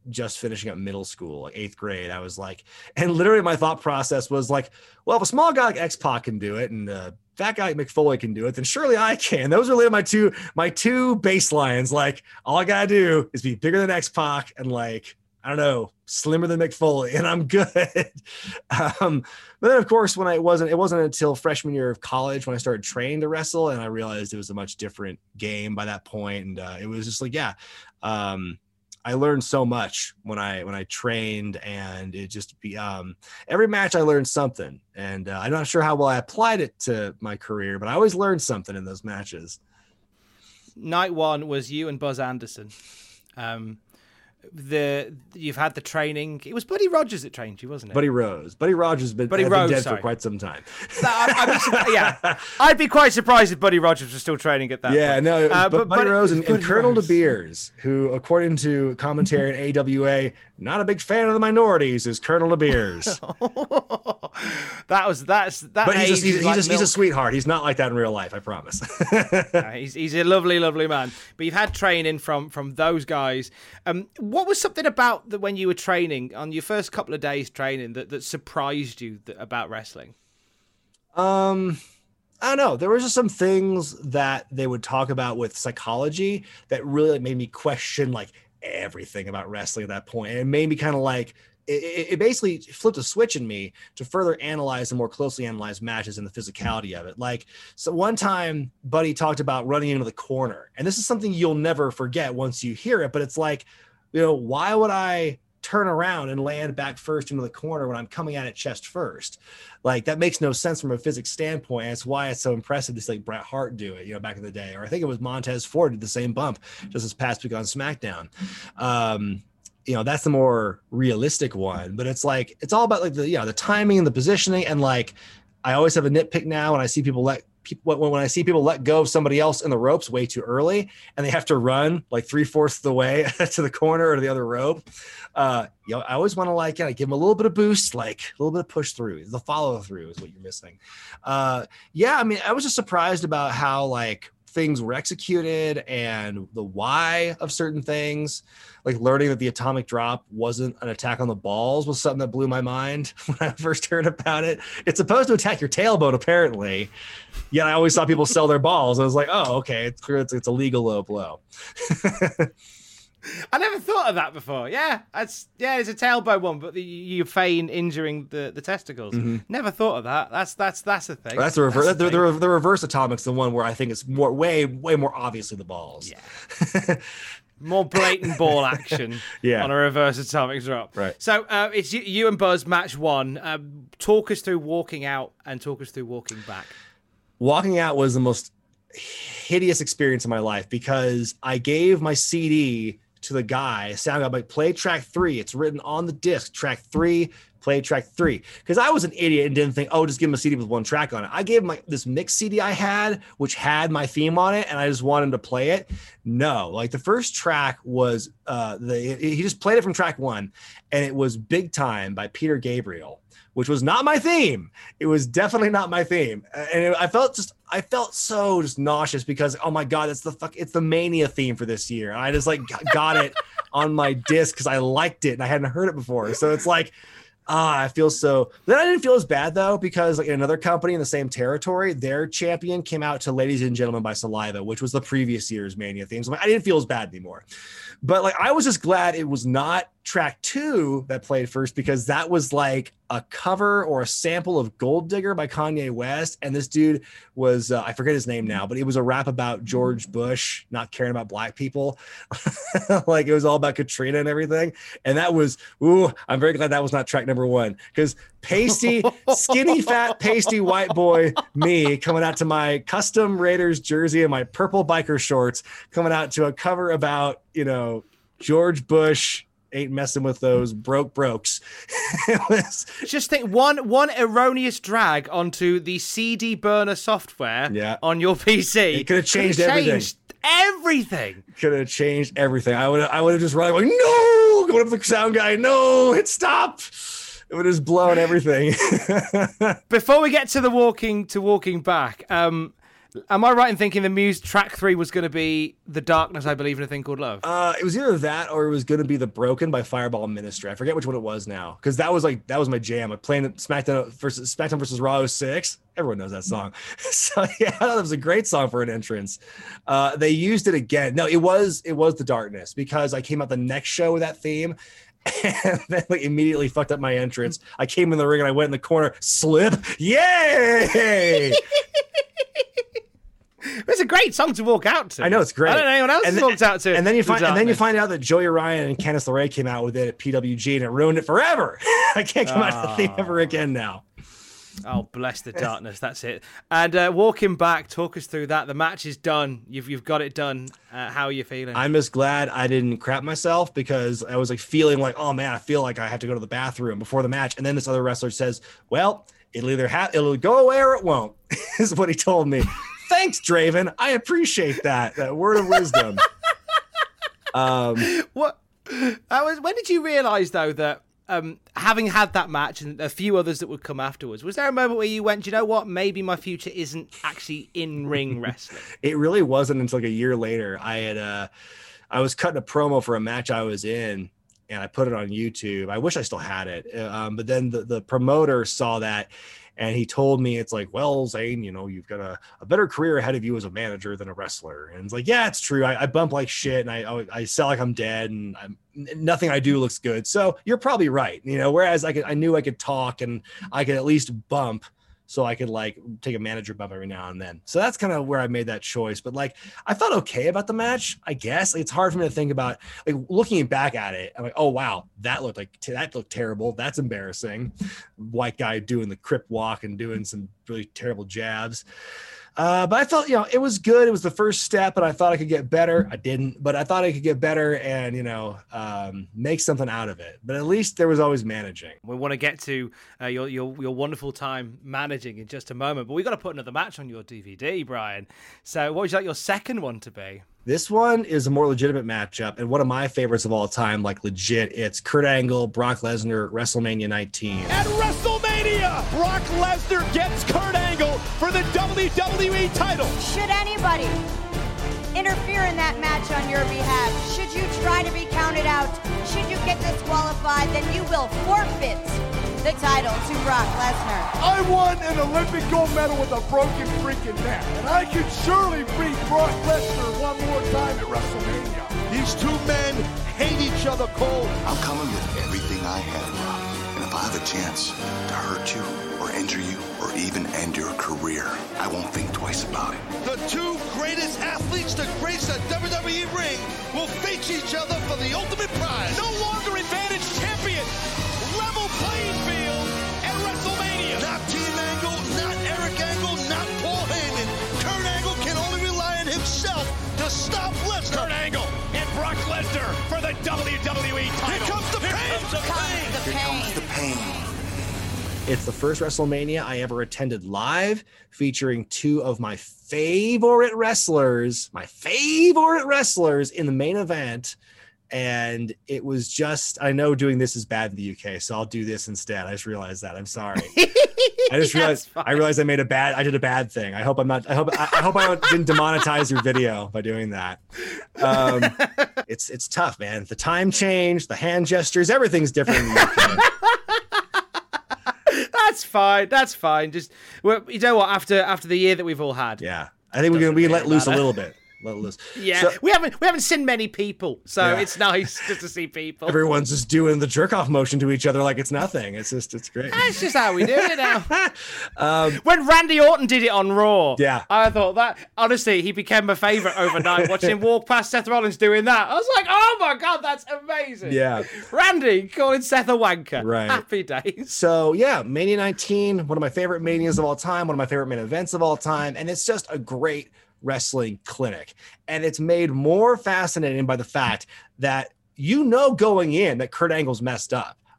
just finishing up middle school, like eighth grade. I was like, and literally my thought process was like, well, if a small guy like X-Pac can do it and uh, fat guy like Mick Foley can do it, then surely I can. Those are really my two my two baselines. Like, all I gotta do is be bigger than X-Pac and like, I don't know, slimmer than Mick Foley, and I'm good. um, but then, of course, when I wasn't, it wasn't until freshman year of college when I started training to wrestle, and I realized it was a much different game by that point. And uh, it was just like, yeah, um, I learned so much when I when I trained, and it just be um, every match I learned something. And uh, I'm not sure how well I applied it to my career, but I always learned something in those matches. Night one was you and Buzz Anderson. Um, the you've had the training. It was Buddy Rogers that trained you, wasn't it? Buddy Rose. Buddy Rogers has been, Buddy been Rose, dead sorry. for quite some time. I'd be, yeah, I'd be quite surprised if Buddy Rogers was still training at that yeah, point. no, uh, but, but Buddy but Rose and, and Buddy Colonel Rose. De Beers, who, according to commentary in A W A, not a big fan of the minorities, is Colonel De Beers. that was that's that. But he's, age a, he's, is like he's, a, he's a milk. sweetheart. He's not like that in real life, I promise. Yeah, he's he's a lovely, lovely man. But you've had training from from those guys. Um, what was something about the, when you were training on your first couple of days training that, that surprised you th- about wrestling? Um, I don't know. There were just some things that they would talk about with psychology that really made me question like everything about wrestling at that point. And it made me kind of like, it, it basically flipped a switch in me to further analyze and more closely analyze matches and the physicality of it. Like, so one time Buddy talked about running into the corner, and this is something you'll never forget once you hear it, but it's like, you know, why would I turn around and land back first into the corner when I'm coming at it chest first? Like, that makes no sense from a physics standpoint. That's why it's so impressive to see like Bret Hart do it, you know, back in the day. Or I think it was Montez Ford did the same bump just this past week on SmackDown. Um, you know, that's the more realistic one, but it's like, it's all about like the, you know, the timing and the positioning. And like, I always have a nitpick now when I see people let people, when, when I see people let go of somebody else in the ropes way too early and they have to run like three fourths of the way to the corner or to the other rope. Uh, you know, I always want to like, you know, give them a little bit of boost, like a little bit of push through. The follow through is what you're missing. Uh, yeah. I mean, I was just surprised about how like things were executed and the why of certain things. Like learning that the atomic drop wasn't an attack on the balls was something that blew my mind when I first heard about it. It's supposed to attack your tailbone, apparently. Yet I always saw people sell their balls. I was like, oh, okay, it's clear it's, it's a legal low blow. I never thought of that before. Yeah, that's yeah, it's a tailbone one, but the, you feign injuring the, the testicles. Mm-hmm. Never thought of that. That's that's that's the thing. Well, that's the reverse. That's The, the, the, the reverse atomic's the one where I think it's more way way more obviously the balls. Yeah. More blatant ball action yeah. on a reverse atomic drop. Right. So uh, it's you, you and Buzz match one. Um, talk us through walking out and talk us through walking back. Walking out was the most hideous experience of my life because I gave my C D to the guy, sound guy, like, play track three. It's written on the disc, track three, play track three. Because I was an idiot and didn't think, oh, just give him a C D with one track on it. I gave him my, this mixed C D I had, which had my theme on it, and I just wanted him to play it. No, like the first track was, uh, the he just played it from track one, and it was Big Time by Peter Gabriel, which was not my theme. It was definitely not my theme. And I felt just, I felt so just nauseous because, oh my God, it's the fuck, it's the Mania theme for this year. And I just like got it on my disc because I liked it and I hadn't heard it before. So it's like, ah, I feel so. Then I didn't feel as bad though, because like in another company in the same territory, their champion came out to Ladies and Gentlemen by Saliva, which was the previous year's Mania theme. So like, I didn't feel as bad anymore. But like, I was just glad it was not track two that played first, because that was like a cover or a sample of Gold Digger by Kanye West. And this dude was, uh, I forget his name now, but it was a rap about George Bush not caring about black people. Like it was all about Katrina and everything. And that was, ooh, I'm very glad that was not track number one, because pasty, skinny, fat, pasty white boy, me coming out to my custom Raiders jersey and my purple biker shorts, coming out to a cover about, you know, George Bush ain't messing with those broke brokes. It was, just think one one erroneous drag onto the C D burner software yeah. on your P C. It could have changed, changed everything. Everything. Could have changed everything. I would I would have just run like, no, going up to the sound guy, no, hit stop. It would have just blown everything. Before we get to the walking to walking back, um, Am I right in thinking the Muse track three was going to be The Darkness, I Believe in a Thing Called Love? Uh, it was either that or it was going to be The Broken by Fireball Ministry. I forget which one it was now, because that was like that was my jam. Like playing SmackDown versus SmackDown versus Raw oh six. Everyone knows that song. So yeah, that was a great song for an entrance. Uh, they used it again. No, it was it was The Darkness, because I came out the next show with that theme. And then like immediately fucked up my entrance. I came in the ring and I went in the corner, slip, yay! It's a great song to walk out to. I know, it's great. I don't know anyone else and has then, walked out to. And then you find, The and then you Darkness. find out that Joey Ryan and Candice LeRae came out with it at P W G, and it ruined it forever. I can't come out of the theme ever again now. Oh, bless the darkness. That's it. And uh, walking back, talk us through that. The match is done. You've you've got it done. Uh, how are you feeling? I'm just glad I didn't crap myself, because I was like feeling like, oh man, I feel like I have to go to the bathroom before the match. And then this other wrestler says, well, it'll either have it'll go away or it won't, is what he told me. Thanks, Draven. I appreciate that. That word of wisdom. um, what? I was. When did you realise though that? Um, having had that match and a few others that would come afterwards, was there a moment where you went, you know what, maybe my future isn't actually in ring wrestling? It really wasn't until like a year later. I had uh, I was cutting a promo for a match I was in, and I put it on YouTube. I wish I still had it, um, but then the, the promoter saw that, and he told me, it's like, well, Zane, you know, you've got a, a better career ahead of you as a manager than a wrestler. And it's like, yeah, it's true. I, I bump like shit, and I, I I sell like I'm dead, and I'm, nothing I do looks good. So you're probably right. You know, whereas I could, I knew I could talk, and I could at least bump, so I could like take a manager bump every now and then. So that's kind of where I made that choice. But like, I felt okay about the match, I guess. Like, it's hard for me to think about, like, looking back at it, I'm like, oh wow, that looked like that looked terrible. That's embarrassing. White guy doing the crip walk and doing some really terrible jabs. Uh, but I felt, you know, it was good. It was the first step, and I thought I could get better. I didn't, but I thought I could get better and, you know, um, make something out of it. But at least there was always managing. We want to get to uh, your, your your wonderful time managing in just a moment, but we got to put another match on your D V D, Brian. So what would you like your second one to be? This one is a more legitimate matchup, and one of my favorites of all time, like legit. It's Kurt Angle, Brock Lesnar, WrestleMania nineteen. At WrestleMania, Brock Lesnar gets Kurt Angle for the W W E title. Should anybody interfere in that match on your behalf, should you try to be counted out, should you get disqualified, then you will forfeit the title to Brock Lesnar. I won an Olympic gold medal with a broken freaking neck, and I could surely beat Brock Lesnar one more time at WrestleMania. These two men hate each other, Cole. I'm coming with everything I have, Brock. And if I have a chance to hurt you or injure you or even end your career, I won't think twice about it. The two greatest athletes to grace a W W E ring will face each other for the ultimate prize. No longer advantage champion. Level playing field at WrestleMania. Not Team Angle, not Eric Angle, not Paul Heyman. Kurt Angle can only rely on himself to stop Lesnar. Kurt Angle and Brock Lesnar for the W W E title. Here comes the pain. Here comes the pain. The Here pain. comes the pain. It's the first WrestleMania I ever attended live, featuring two of my favorite wrestlers, my favorite wrestlers in the main event. And it was just, I know doing this is bad in the U K, so I'll do this instead. I just realized that. I'm sorry. I just realized I realized I made a bad, I did a bad thing. I hope I'm not, I hope, I, I hope I didn't demonetize your video by doing that. Um, it's, it's tough, man. The time change, the hand gestures, everything's different in the U K. That's fine. That's fine. Just, well, you know what? After after the year that we've all had, Yeah. I think we can, we can let loose a little bit. Let loose. yeah, So- we haven't we haven't seen many people, so Yeah. it's nice just to see people. Everyone's just doing the jerk off motion to each other like it's nothing. It's just, it's great. That's just how we do it now. um, When Randy Orton did it on Raw, Yeah. I thought that, honestly, he became my favourite overnight. Watching him walk past Seth Rollins doing that, I was like, oh my God, that's amazing. Yeah. Randy calling Seth a wanker. Right. Happy days. So yeah, Mania nineteen, one of my favorite Manias of all time, one of my favorite main events of all time, and it's just a great wrestling clinic. And it's made more fascinating by the fact that you know going in that Kurt Angle's messed up.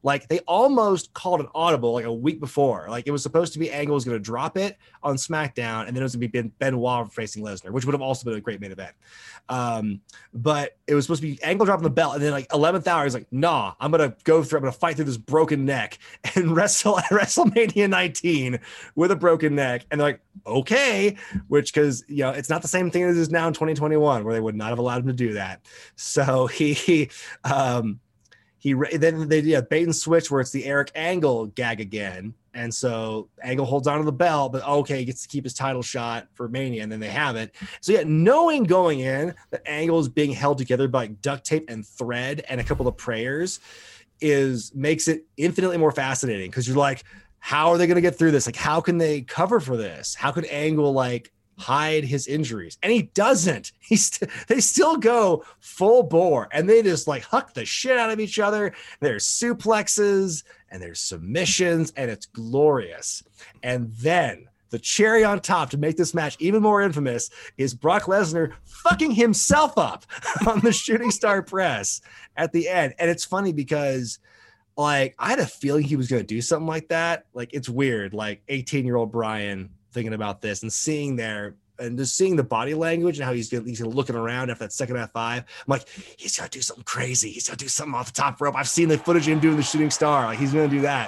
Like they almost called an audible like a week before. Like it was supposed to be Angle was going to drop it on SmackDown, and then it was going to be Ben, Benoit facing Lesnar, which would have also been a great main event. Um, but it was supposed to be Angle dropping the belt, and then like eleventh hour, he's like, "Nah, I'm going to go through. I'm going to fight through this broken neck and wrestle at WrestleMania nineteen with a broken neck." And they're like, "Okay," which because you know it's not the same thing as it is now in twenty twenty-one, where they would not have allowed him to do that. So he. um He then they yeah bait and switch where it's the Eric Angle gag again, and so Angle holds on to the belt, but okay, he gets to keep his title shot for Mania, and then they have it. So yeah, knowing going in that Angle is being held together by like duct tape and thread and a couple of prayers is makes it infinitely more fascinating because you're like, how are they going to get through this? Like, how can they cover for this? How could Angle like hide his injuries? And he doesn't. He's st- they still go full bore and they just like huck the shit out of each other. There's suplexes and there's submissions and it's glorious. And then the cherry on top to make this match even more infamous is Brock Lesnar fucking himself up on the Shooting Star Press at the end. And it's funny because like I had a feeling he was going to do something like that. Like it's weird, like eighteen year old Brian thinking about this and seeing there and just seeing the body language and how he's gonna, he's gonna looking around after that second F five. I'm like, he's gonna do something crazy. He's gonna do something off the top rope. I've seen the footage of him doing the Shooting Star. Like he's gonna do that.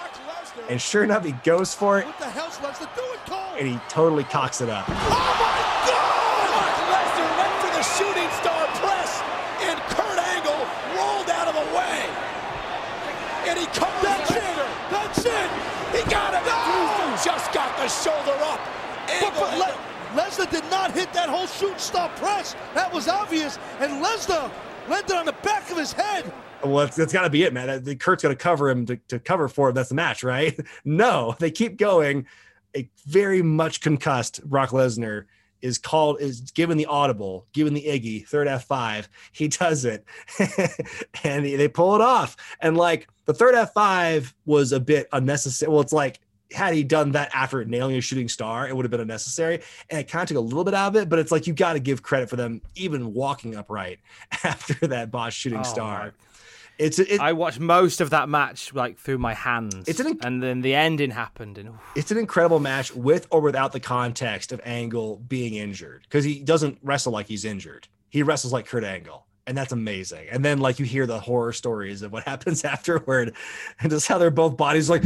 And sure enough, he goes for it. What the hell's Lesnar doing, Cole? And he totally cocks it up. Oh my God! Brock Lesnar went for the Shooting Star Press, and Kurt Angle rolled out of the way. And he comes. That's it. That's it. He got him. No! Just got the shoulder up. But, but Le- Lesnar did not hit that whole Shooting Star Press. That was obvious. And Lesnar landed on the back of his head. Well, that's, that's got to be it, man. The Kurt's going to cover him to, to cover for him. That's the match, right? No, they keep going. A very much concussed Brock Lesnar is called, is given the audible, given the Iggy, third F five. He does it. And they pull it off. And like the third F five was a bit unnecessary. Well, it's like, had he done that after nailing a Shooting Star, it would have been unnecessary. And it kind of took a little bit out of it, but it's like, you got to give credit for them even walking upright after that Boss Shooting oh, Star. My. It's it, I watched most of that match like through my hands. It's an, and then the ending happened. And oof. It's an incredible match with or without the context of Angle being injured, because he doesn't wrestle like he's injured. He wrestles like Kurt Angle. And that's amazing. And then like you hear the horror stories of what happens afterward and just how they're both bodies like,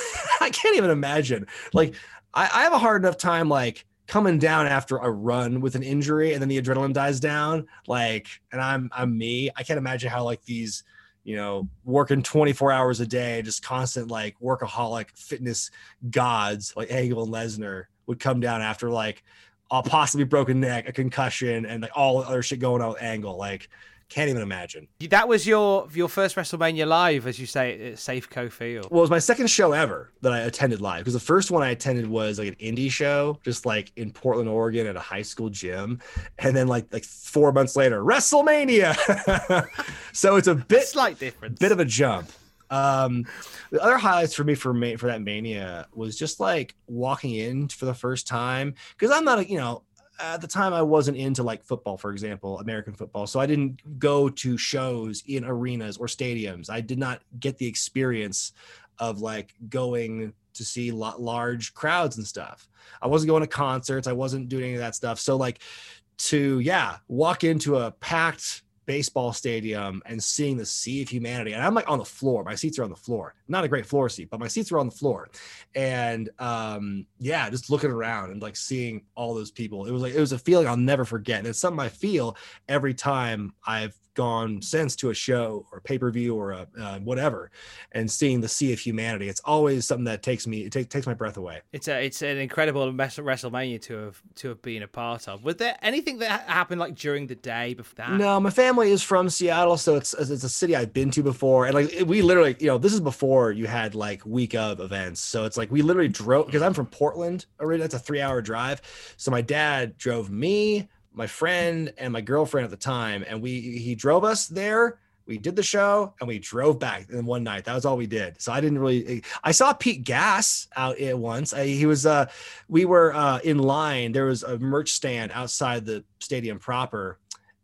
I can't even imagine. Like I, I have a hard enough time like coming down after a run with an injury and then the adrenaline dies down. Like, and I'm, I'm me. I can't imagine how like these, you know, working twenty-four hours a day, just constant like workaholic fitness gods like Angle and Lesnar would come down after like a possibly broken neck, a concussion, and like all other shit going on with Angle. Like, can't even imagine. That was your your first WrestleMania live, as you say, at Safeco Field. Well, it was my second show ever that I attended live, because the first one I attended was like an indie show, just like in Portland, Oregon, at a high school gym, and then like like four months later, WrestleMania. So it's a bit a slight difference, bit of a jump. Um, the other highlights for me for ma- for that Mania was just like walking in for the first time, because I'm not a, you know, at the time I wasn't into like football, for example, American football. So I didn't go to shows in arenas or stadiums. I did not get the experience of like going to see lot large crowds and stuff. I wasn't going to concerts. I wasn't doing any of that stuff. So like to, yeah, walk into a packed baseball stadium and seeing the sea of humanity, and I'm like on the floor, my seats are on the floor, not a great floor seat, but my seats are on the floor, and um yeah, just looking around and like seeing all those people, it was like, it was a feeling I'll never forget. And it's something I feel every time I've gone since to a show or pay-per-view or a uh, whatever, and seeing the sea of humanity. It's always something that takes me, it take, takes my breath away. It's a, it's an incredible WrestleMania to have to have been a part of. Was there anything that happened like during the day before that? No, my family is from Seattle, so it's it's a city I've been to before, and like we literally, you know, this is before you had like week of events, so it's like we literally drove, because I'm from Portland already. That's a three-hour drive, so my dad drove me, my friend, and my girlfriend at the time, and we he drove us there. We did the show and we drove back in one night. That was all we did. So I didn't really, I saw Pete Gas out at once. I, he was, uh, we were uh, in line. There was a merch stand outside the stadium proper,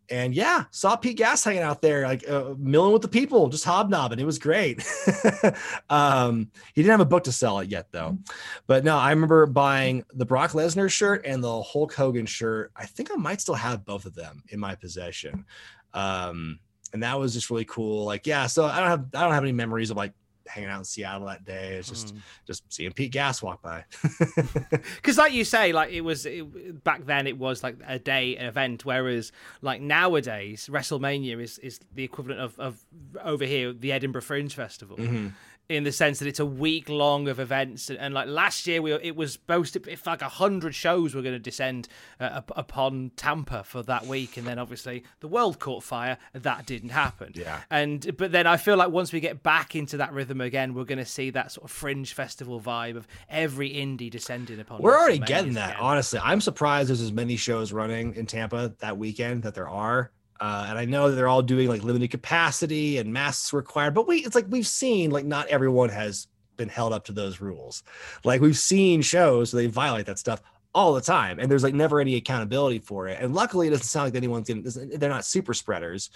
and yeah, saw Pete Gas hanging out there, like uh, milling with the people, just hobnobbing. It was great. um, he didn't have a book to sell it yet, though. But no, I remember buying the Brock Lesnar shirt and the Hulk Hogan shirt. I think I might still have both of them in my possession. Um, and that was just really cool. Like, yeah, so I don't have I don't have any memories of like hanging out in Seattle that day. It's just mm. just seeing Pete Gas walk by. Because like you say, like it was it, back then it was like a day, an event, whereas like nowadays WrestleMania is is the equivalent of, of over here the Edinburgh Fringe Festival. Mm-hmm. In the sense that it's a week long of events, and, and like last year, we it was supposed to, if like a hundred shows were going to descend uh, up, upon Tampa for that week, and then obviously the world caught fire, and that didn't happen. Yeah. And but then I feel like once we get back into that rhythm again, we're going to see that sort of Fringe Festival vibe of every indie descending upon. We're already getting that. Again. Honestly, I'm surprised there's as many shows running in Tampa that weekend that there are. Uh, and I know that they're all doing like limited capacity and masks required, but we, it's like, we've seen like not everyone has been held up to those rules. Like we've seen shows where they violate that stuff all the time, and there's like never any accountability for it. And luckily it doesn't sound like anyone's getting, they're not super spreaders.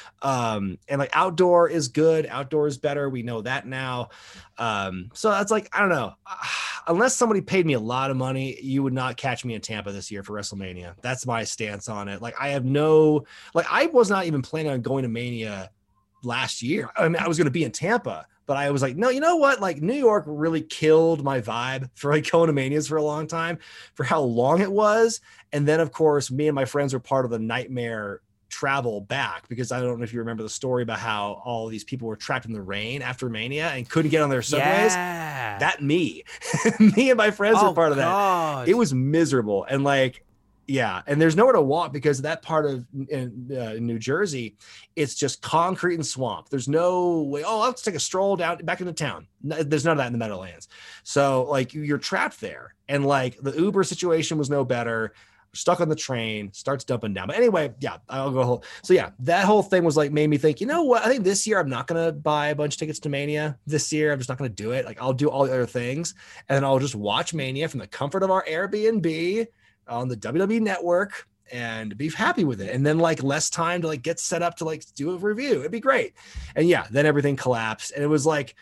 Um, and like outdoor is good. Outdoor is better. We know that now. Um, so that's like, I don't know, unless somebody paid me a lot of money, you would not catch me in Tampa this year for WrestleMania. That's my stance on it. Like I have no, like I was not even planning on going to Mania last year. I mean, I was going to be in Tampa, but I was like, no, you know what? Like New York really killed my vibe for like going to Manias for a long time, for how long it was. And then of course, me and my friends were part of the nightmare travel back, because I don't know if you remember the story about how all these people were trapped in the rain after Mania and couldn't get on their subways. Yeah. That me, me and my friends oh, were part of God. that. It was miserable. And like, yeah. And there's nowhere to walk because that part of in, uh, in New Jersey, it's just concrete and swamp. There's no way. Oh, let's take a stroll down back into town. No, there's none of that in the Meadowlands. So like you're trapped there, and like the Uber situation was no better. Stuck on the train, starts dumping down. But anyway, yeah, I'll go whole. So yeah, that whole thing was like, made me think, you know what? I think this year I'm not going to buy a bunch of tickets to Mania this year. I'm just not going to do it. Like I'll do all the other things, and then I'll just watch Mania from the comfort of our Airbnb on the W W E network and be happy with it. And then like less time to like get set up to like do a review. It'd be great. And yeah, then everything collapsed. And it was like,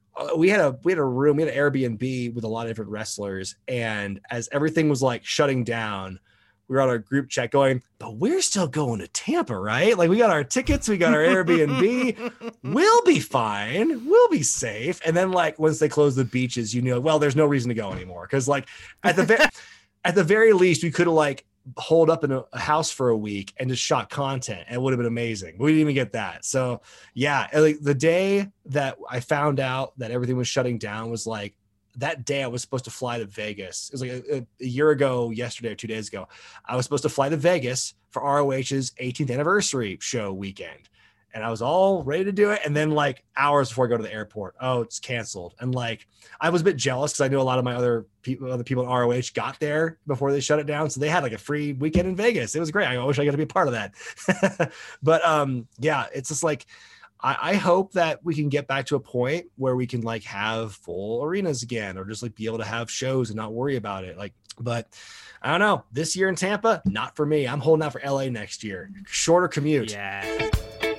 we had a we had a room, we had an Airbnb with a lot of different wrestlers. And as everything was like shutting down, we were on our group chat going, but we're still going to Tampa, right? Like we got our tickets, we got our Airbnb, we'll be fine, we'll be safe. And then like once they closed the beaches, you knew, well, there's no reason to go anymore. Cause like at the very, at the very least, we could have like holed up in a, a house for a week and just shot content, and it would have been amazing. We didn't even get that. So yeah, like the day that I found out that everything was shutting down was like, that day I was supposed to fly to Vegas. It was like a, a year ago, yesterday or two days ago. I was supposed to fly to Vegas for R O H's eighteenth anniversary show weekend. And I was all ready to do it. And then like hours before I go to the airport, oh, it's canceled. And like, I was a bit jealous because I knew a lot of my other people, other people in R O H got there before they shut it down. So they had like a free weekend in Vegas. It was great. I wish I got to be a part of that. But um, yeah, it's just like, I, I hope that we can get back to a point where we can like have full arenas again, or just like be able to have shows and not worry about it. Like, but I don't know, this year in Tampa, not for me. I'm holding out for L A next year. Shorter commute. Yeah.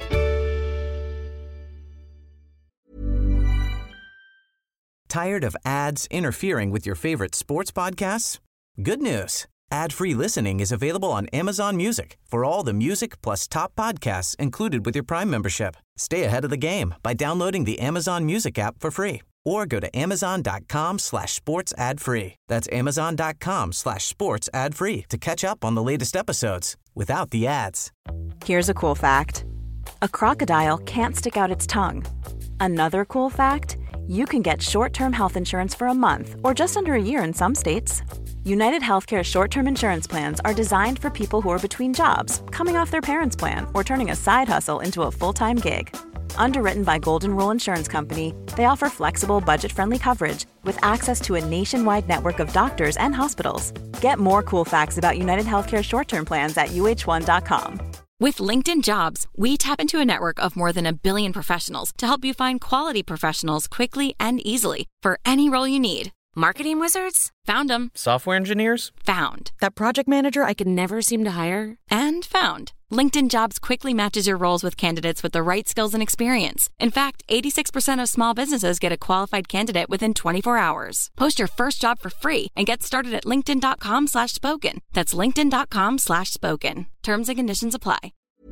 Tired of ads interfering with your favorite sports podcasts? Good news. Ad-free listening is available on Amazon Music for all the music plus top podcasts included with your Prime membership. Stay ahead of the game by downloading the Amazon Music app for free, or go to amazon.com slash sports ad free. That's amazon.com slash sports ad free to catch up on the latest episodes without the ads. Here's a cool fact. A crocodile can't stick out its tongue. Another cool fact, you can get short-term health insurance for a month or just under a year in some states. United Healthcare short-term insurance plans are designed for people who are between jobs, coming off their parents' plan, or turning a side hustle into a full-time gig. Underwritten by Golden Rule Insurance Company, they offer flexible, budget-friendly coverage with access to a nationwide network of doctors and hospitals. Get more cool facts about United Healthcare short-term plans at U H one dot com. With LinkedIn Jobs, we tap into a network of more than a billion professionals to help you find quality professionals quickly and easily for any role you need. Marketing wizards? Found them. Software engineers? Found. That project manager I could never seem to hire? And found. LinkedIn Jobs quickly matches your roles with candidates with the right skills and experience. In fact, eighty-six percent of small businesses get a qualified candidate within twenty-four hours. Post your first job for free and get started at linkedin.com slash spoken. That's linkedin.com slash spoken. Terms and conditions apply.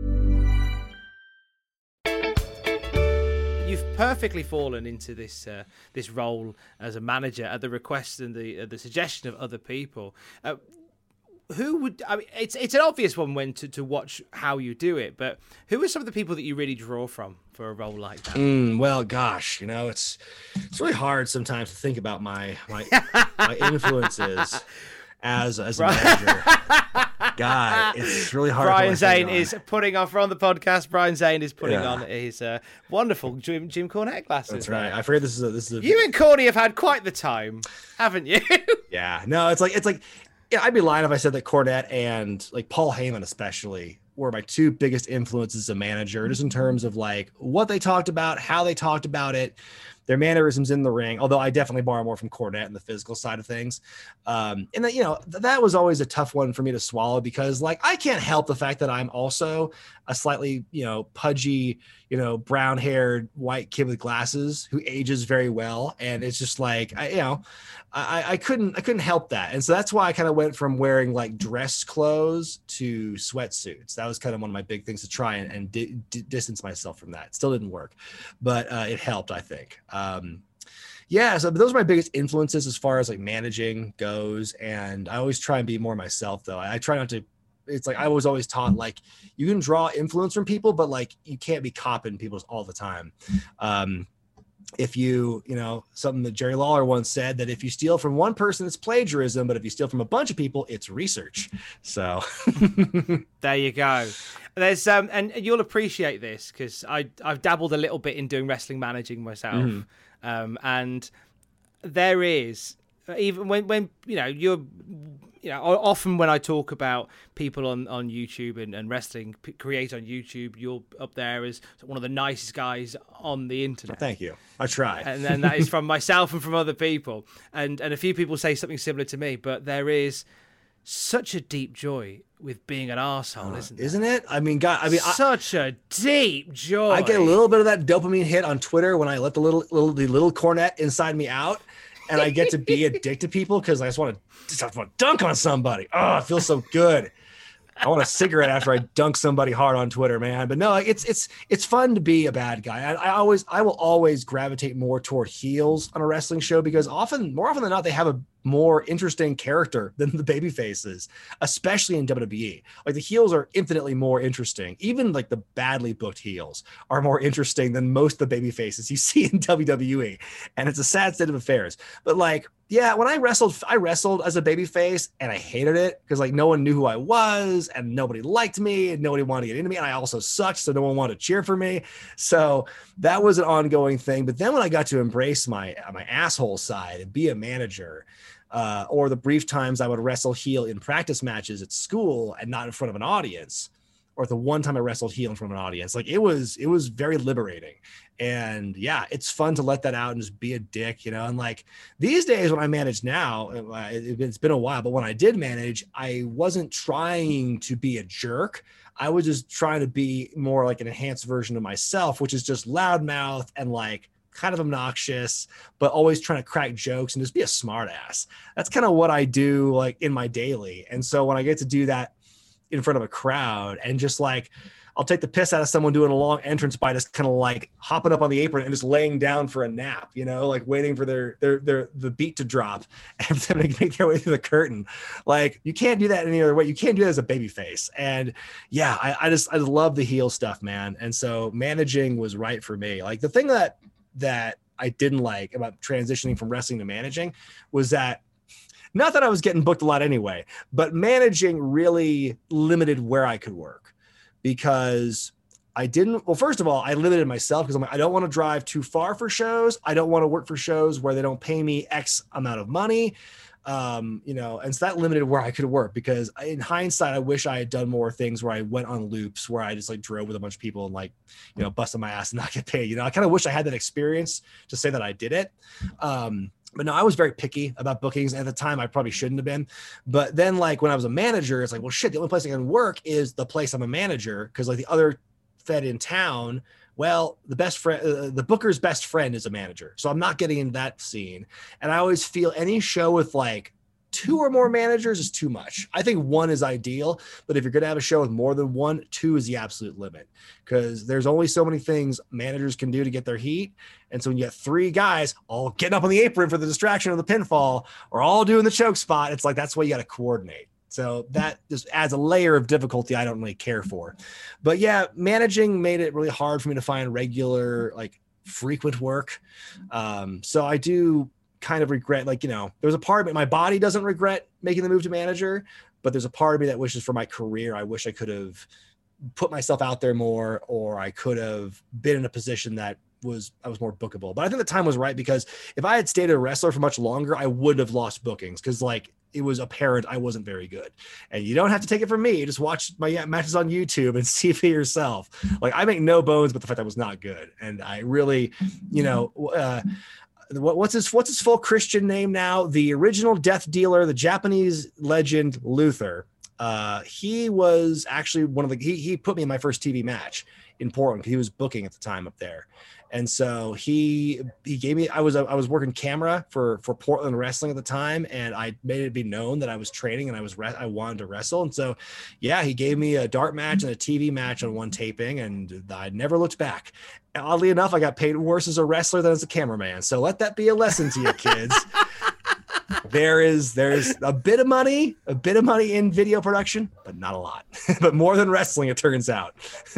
You've perfectly fallen into this uh, this role as a manager at the request and the uh, the suggestion of other people. Uh, who would I mean? It's it's an obvious one when to, to watch how you do it, but who are some of the people that you really draw from for a role like that? Mm, well, gosh, you know, it's it's really hard sometimes to think about my my my influences as as a manager. God, it's really hard. Brian Zane is putting on on the podcast. Brian Zane is putting yeah. on his uh, wonderful Jim, Jim Cornette glasses. That's right. I forget this is a, this is a... You and Corny have had quite the time, haven't you? Yeah. No, it's like it's like yeah, I'd be lying if I said that Cornette and like Paul Heyman especially were my two biggest influences as a manager, just in terms of like what they talked about, how they talked about it, their mannerisms in the ring. Although I definitely borrow more from Cornette and the physical side of things. Um, and that, you know, th- that was always a tough one for me to swallow, because like, I can't help the fact that I'm also a slightly, you know, pudgy, you know, brown haired white kid with glasses who ages very well. And it's just like, I, you know, I, I couldn't, I couldn't help that. And so that's why I kind of went from wearing like dress clothes to sweatsuits. That was kind of one of my big things to try and, and di- di- distance myself from that. It still didn't work, but uh, it helped, I think. Um, yeah, so those are my biggest influences as far as like managing goes. And I always try and be more myself, though. I, I try not to. It's like I was always taught, like, you can draw influence from people, but like you can't be copying people all the time. Um, if you, you know, something that Jerry Lawler once said, that if you steal from one person, it's plagiarism, but if you steal from a bunch of people, it's research. So there you go. There's um, and you'll appreciate this because I I've dabbled a little bit in doing wrestling managing myself, mm-hmm. um, and there is even when when you know you're. You know, often when I talk about people on, on YouTube and, and wrestling p- create on YouTube, you're up there as one of the nicest guys on the internet. Thank you. I try. And then that is from myself and from other people. And and a few people say something similar to me, but there is such a deep joy with being an arsehole, uh, isn't it? Isn't it? I mean, God, I mean, such I, a deep joy. I get a little bit of that dopamine hit on Twitter when I let the little, little the little Cornette inside me out. And I get to be a dick to people because I just want to just want to dunk on somebody. Oh, it feels so good. I want a cigarette after I dunk somebody hard on Twitter, man. But no, it's it's it's fun to be a bad guy. I, I always I will always gravitate more toward heels on a wrestling show because often, more often than not, they have a more interesting character than the baby faces, especially in W W E. Like the heels are infinitely more interesting. Even like the badly booked heels are more interesting than most of the baby faces you see in W W E. And it's a sad state of affairs. But like, yeah, when I wrestled, I wrestled as a baby face and I hated it because like no one knew who I was and nobody liked me and nobody wanted to get into me. And I also sucked, so no one wanted to cheer for me. So that was an ongoing thing. But then when I got to embrace my, my asshole side and be a manager, Uh, or the brief times I would wrestle heel in practice matches at school and not in front of an audience, or the one time I wrestled heel in front of an audience, like it was, it was very liberating. And yeah, it's fun to let that out and just be a dick, you know? And like these days when I manage now, it, it's been a while, but when I did manage, I wasn't trying to be a jerk. I was just trying to be more like an enhanced version of myself, which is just loudmouth and like kind of obnoxious, but always trying to crack jokes and just be a smart ass. That's kind of what I do like in my daily. And so when I get to do that in front of a crowd and just like, I'll take the piss out of someone doing a long entrance by just kind of like hopping up on the apron and just laying down for a nap, you know, like waiting for their, their, their, the beat to drop and for them to make their way through the curtain. Like you can't do that any other way. You can't do that as a baby face. And yeah, I, I just, I love the heel stuff, man. And so managing was right for me. Like the thing that, that I didn't like about transitioning from wrestling to managing was that, not that I was getting booked a lot anyway, but managing really limited where I could work because I didn't, well, first of all, I limited myself because I'm like, I don't want to drive too far for shows. I don't want to work for shows where they don't pay me X amount of money. Um, you know, and so that limited where I could work because in hindsight, I wish I had done more things where I went on loops where I just like drove with a bunch of people and like, you know, busted my ass and not get paid. You know, I kind of wish I had that experience to say that I did it. Um, But no, I was very picky about bookings at the time. I probably shouldn't have been. But then like when I was a manager, it's like, well, shit, the only place I can work is the place I'm a manager. Cause like the other Fed in town, well, the best friend, uh, the booker's best friend is a manager. So I'm not getting in that scene. And I always feel any show with like two or more managers is too much. I think one is ideal, but if you're going to have a show with more than one, two is the absolute limit, because there's only so many things managers can do to get their heat. And so when you get three guys all getting up on the apron for the distraction of the pinfall or all doing the choke spot, it's like, that's why you got to coordinate. So that just adds a layer of difficulty I don't really care for. But yeah, managing made it really hard for me to find regular, like frequent work. Um, so I do kind of regret, like, you know, there's a part of me, my body doesn't regret making the move to manager, but there's a part of me that wishes for my career, I wish I could have put myself out there more, or I could have been in a position that was, I was more bookable. But I think the time was right, because if I had stayed a wrestler for much longer, I would have lost bookings, because like it was apparent I wasn't very good. And you don't have to take it from me. Just watch my matches on YouTube and see for yourself. Like I make no bones about the fact I was not good. And I really, you know, uh, What, what's his what's his full Christian name now? The original Death Dealer, the Japanese legend Luther. Uh, he was actually one of the he he put me in my first T V match in Portland. He was booking at the time up there, and so he he gave me. I was I was working camera for for Portland Wrestling at the time, and I made it be known that I was training and I was I wanted to wrestle. And so, yeah, he gave me a dart match and a T V match on one taping, and I never looked back. Oddly enough, I got paid worse as a wrestler than as a cameraman. So let that be a lesson to you, kids. there is there's a bit of money, a bit of money in video production, but not a lot. But more than wrestling, it turns out.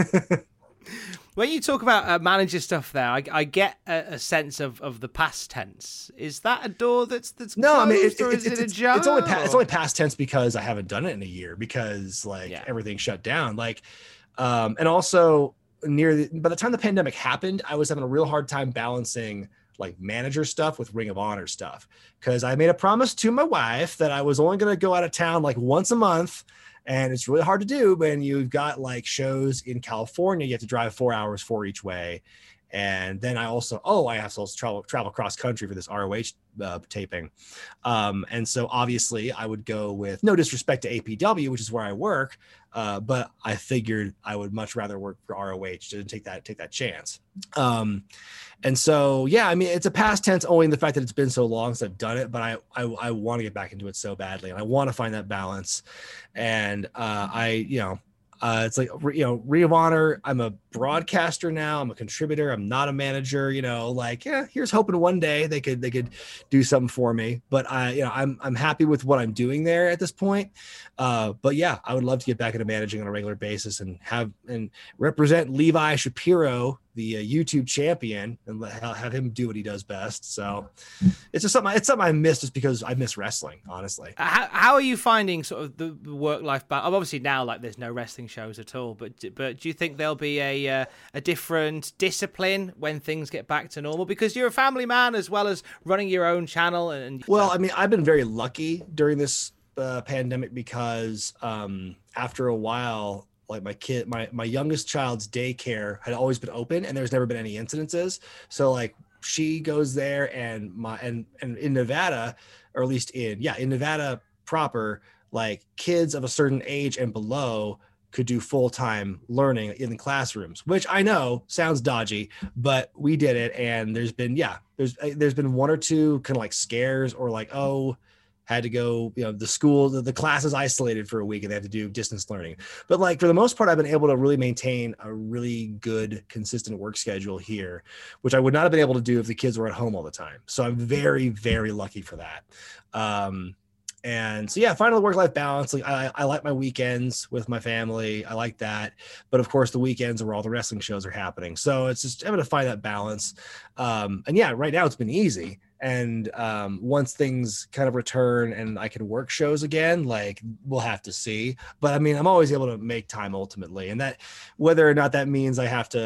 When you talk about uh, manager stuff there, I, I get a, a sense of, of the past tense. Is that a door that's that's no? closed, I mean, it, or it, is it, it a it's, jar? it's only pa- it's only past tense because I haven't done it in a year, because like yeah. everything shut down. Like, um, and also near the, by the time the pandemic happened, I was having a real hard time balancing like manager stuff with Ring of Honor stuff, because I made a promise to my wife that I was only going to go out of town like once a month. And it's really hard to do when you've got like shows in California, you have to drive four hours for each way. And then I also, oh, I have to also travel, travel cross country for this R O H uh, taping. Um, and so obviously I would go with, no disrespect to A P W, which is where I work, uh, but I figured I would much rather work for R O H to take that, take that chance. Um, and so, yeah, I mean, it's a past tense only in the fact that it's been so long since I've done it, but I, I, I want to get back into it so badly. And I want to find that balance. And uh, I, you know, Uh, it's like, you know, Ring of Honor, I'm a broadcaster now. I'm a contributor. I'm not a manager, you know, like, yeah, here's hoping one day they could, they could do something for me. But I, you know, I'm, I'm happy with what I'm doing there at this point. Uh, but yeah, I would love to get back into managing on a regular basis and have, and represent Levi Shapiro, the uh, YouTube champion, and let, have him do what he does best. So it's just something, it's something I miss just because I miss wrestling, honestly. How, how are you finding sort of the, the work-life balance? Obviously now, like, there's no wrestling shows at all, but but do you think there'll be a uh, a different discipline when things get back to normal? Because you're a family man as well as running your own channel. And well, I mean, I've been very lucky during this uh, pandemic, because um, after a while, like my kid, my, my youngest child's daycare had always been open and there's never been any incidences. So like she goes there, and my, and, and in Nevada, or at least in, yeah, in Nevada proper, like kids of a certain age and below could do full-time learning in the classrooms, which I know sounds dodgy, but we did it. And there's been, yeah, there's, there's been one or two kind of like scares, or like, oh, had to go, you know, the school, the, the class is isolated for a week and they have to do distance learning. But like, for the most part, I've been able to really maintain a really good, consistent work schedule here, which I would not have been able to do if the kids were at home all the time. So I'm very, very lucky for that. Um, And so, yeah, finding the work-life balance. Like I, I like my weekends with my family. I like that. But of course, the weekends are where all the wrestling shows are happening. So it's just having to find that balance. Um, and yeah, right now it's been easy. And um, once things kind of return and I can work shows again, like we'll have to see. But I mean, I'm always able to make time ultimately. And that, whether or not that means I have to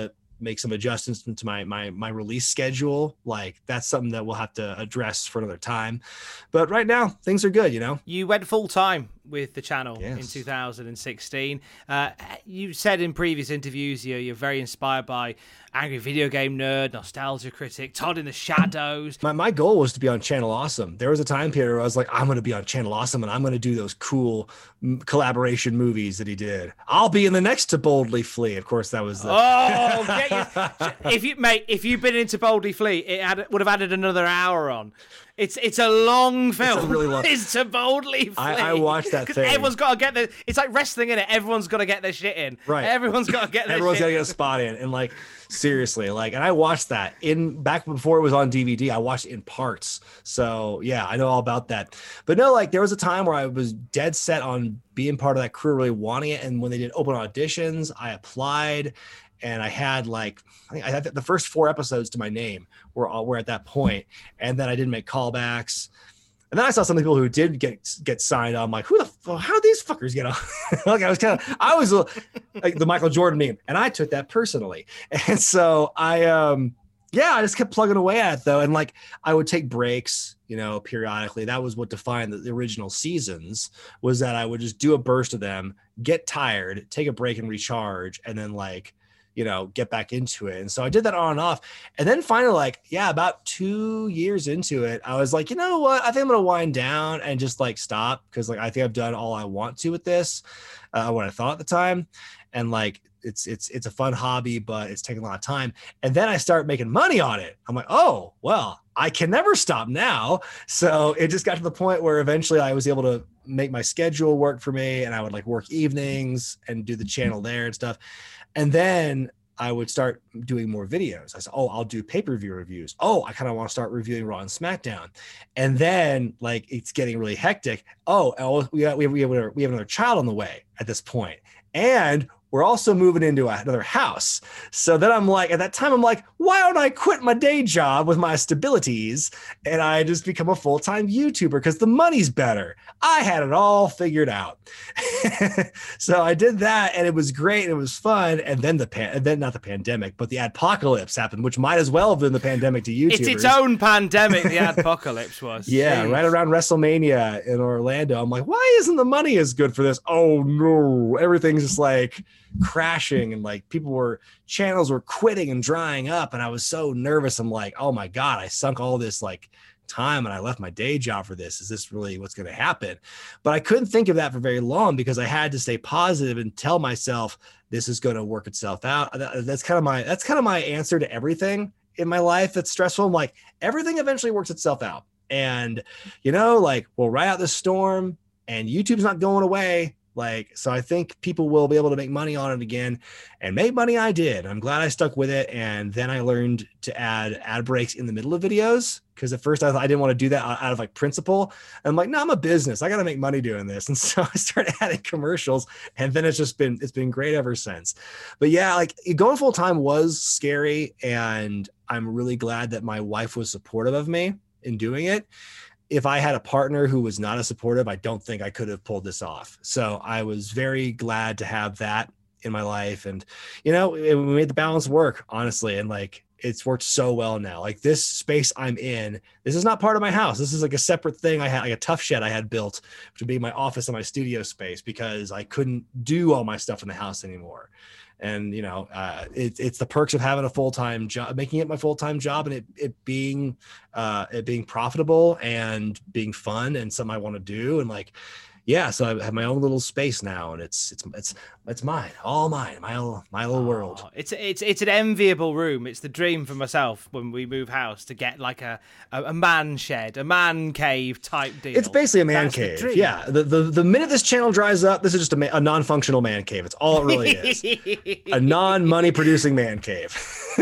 make some adjustments to my my my release schedule. Like that's something that we'll have to address for another time. But right now, things are good, you know? You went full time with the channel yes. in two thousand sixteen. Uh, you said in previous interviews you're, you're very inspired by Angry Video Game Nerd, Nostalgia Critic, Todd in the Shadows. My my goal was to be on Channel Awesome. There was a time period where I was like, I'm going to be on Channel Awesome and I'm going to do those cool m- collaboration movies that he did. I'll be in the next To Boldly Flee. Of course, that was the... Oh, get you. If you, mate, if you'd been into Boldly Flee, it had, would have added another hour on. It's it's a long film. It's a really long. It's To Boldly Flee. I, I watched that thing. Everyone's got to get their. It's like wrestling, in it. Everyone's got to get their shit in. Right. Everyone's got to get their. Everyone's shit got to get a spot in, and like seriously, like, and I watched that in back before it was on D V D. I watched it in parts, so yeah, I know all about that. But no, like there was a time where I was dead set on being part of that crew, really wanting it, and when they did open auditions, I applied. And I had like, I think I had the first four episodes to my name were all were at that point. And then I didn't make callbacks. And then I saw some people who did get get signed on. I'm like, who the fuck, how did these fuckers get on? Like I was kind of, I was like the Michael Jordan meme. And I took that personally. And so I, um, yeah, I just kept plugging away at it though. And like, I would take breaks, you know, periodically. That was what defined the, the original seasons, was that I would just do a burst of them, get tired, take a break and recharge. And then like, you know, get back into it. And so I did that on and off. And then finally, like, yeah, about two years into it, I was like, you know what? I think I'm going to wind down and just like stop. Cause like, I think I've done all I want to with this, uh, what I thought at the time. And like, it's, it's, it's a fun hobby, but it's taking a lot of time. And then I start making money on it. I'm like, oh, well, I can never stop now. So it just got to the point where eventually I was able to make my schedule work for me. And I would like work evenings and do the channel there and stuff. And then I would start doing more videos. I said, oh, I'll do pay-per-view reviews. Oh, I kind of want to start reviewing Raw and SmackDown. And then like, it's getting really hectic. Oh, oh we, got, we, have, we, have, we have another child on the way at this point. And we're also moving into another house. So then I'm like, at that time, I'm like, why don't I quit my day job with my stabilities and I just become a full-time YouTuber because the money's better. I had it all figured out. So I did that and it was great. And it was fun. And then the pan, and then not the pandemic, but the adpocalypse happened, which might as well have been the pandemic to YouTubers. It's its own pandemic, the adpocalypse was. Yeah, Jeez. right around WrestleMania in Orlando. I'm like, why isn't the money as good for this? Oh no, everything's just like crashing and like people were channels were quitting and drying up and I was so nervous. I'm like, oh my god, I sunk all this like time and I left my day job for this. Is this really what's going to happen? But I couldn't think of that for very long because I had to stay positive and tell myself this is going to work itself out. That's kind of my that's kind of my answer to everything in my life that's stressful. I'm like, everything eventually works itself out. And you know, like we'll ride out this storm and YouTube's not going away. Like, so I think people will be able to make money on it again, and make money I did. I'm glad I stuck with it. And then I learned to add ad breaks in the middle of videos. Cause at first I thought I didn't want to do that out of like principle. I'm like, no, I'm a business. I got to make money doing this. And so I started adding commercials and then it's just been, it's been great ever since. But yeah, like going full time was scary. And I'm really glad that my wife was supportive of me in doing it. If I had a partner who was not as supportive, I don't think I could have pulled this off. So I was very glad to have that in my life. And, you know, it, we made the balance work, honestly. And like, it's worked so well now. Like this space I'm in, this is not part of my house. This is like a separate thing. I had like a tough shed I had built to be my office and my studio space because I couldn't do all my stuff in the house anymore. And, you know, uh, it, it's the perks of having a full-time job, making it my full-time job and it, it being, uh, it being profitable and being fun and something I want to do. And like, yeah, so I have my own little space now and it's, it's, it's, it's mine, all mine, my little, my little oh, world. It's, it's, it's an enviable room. It's the dream for myself when we move house to get like a, a, a man shed, a man cave type deal. It's basically a man That's cave. The yeah. The, the, the minute this channel dries up, this is just a, ma- a non-functional man cave. It's all it really is. A non-money producing man cave.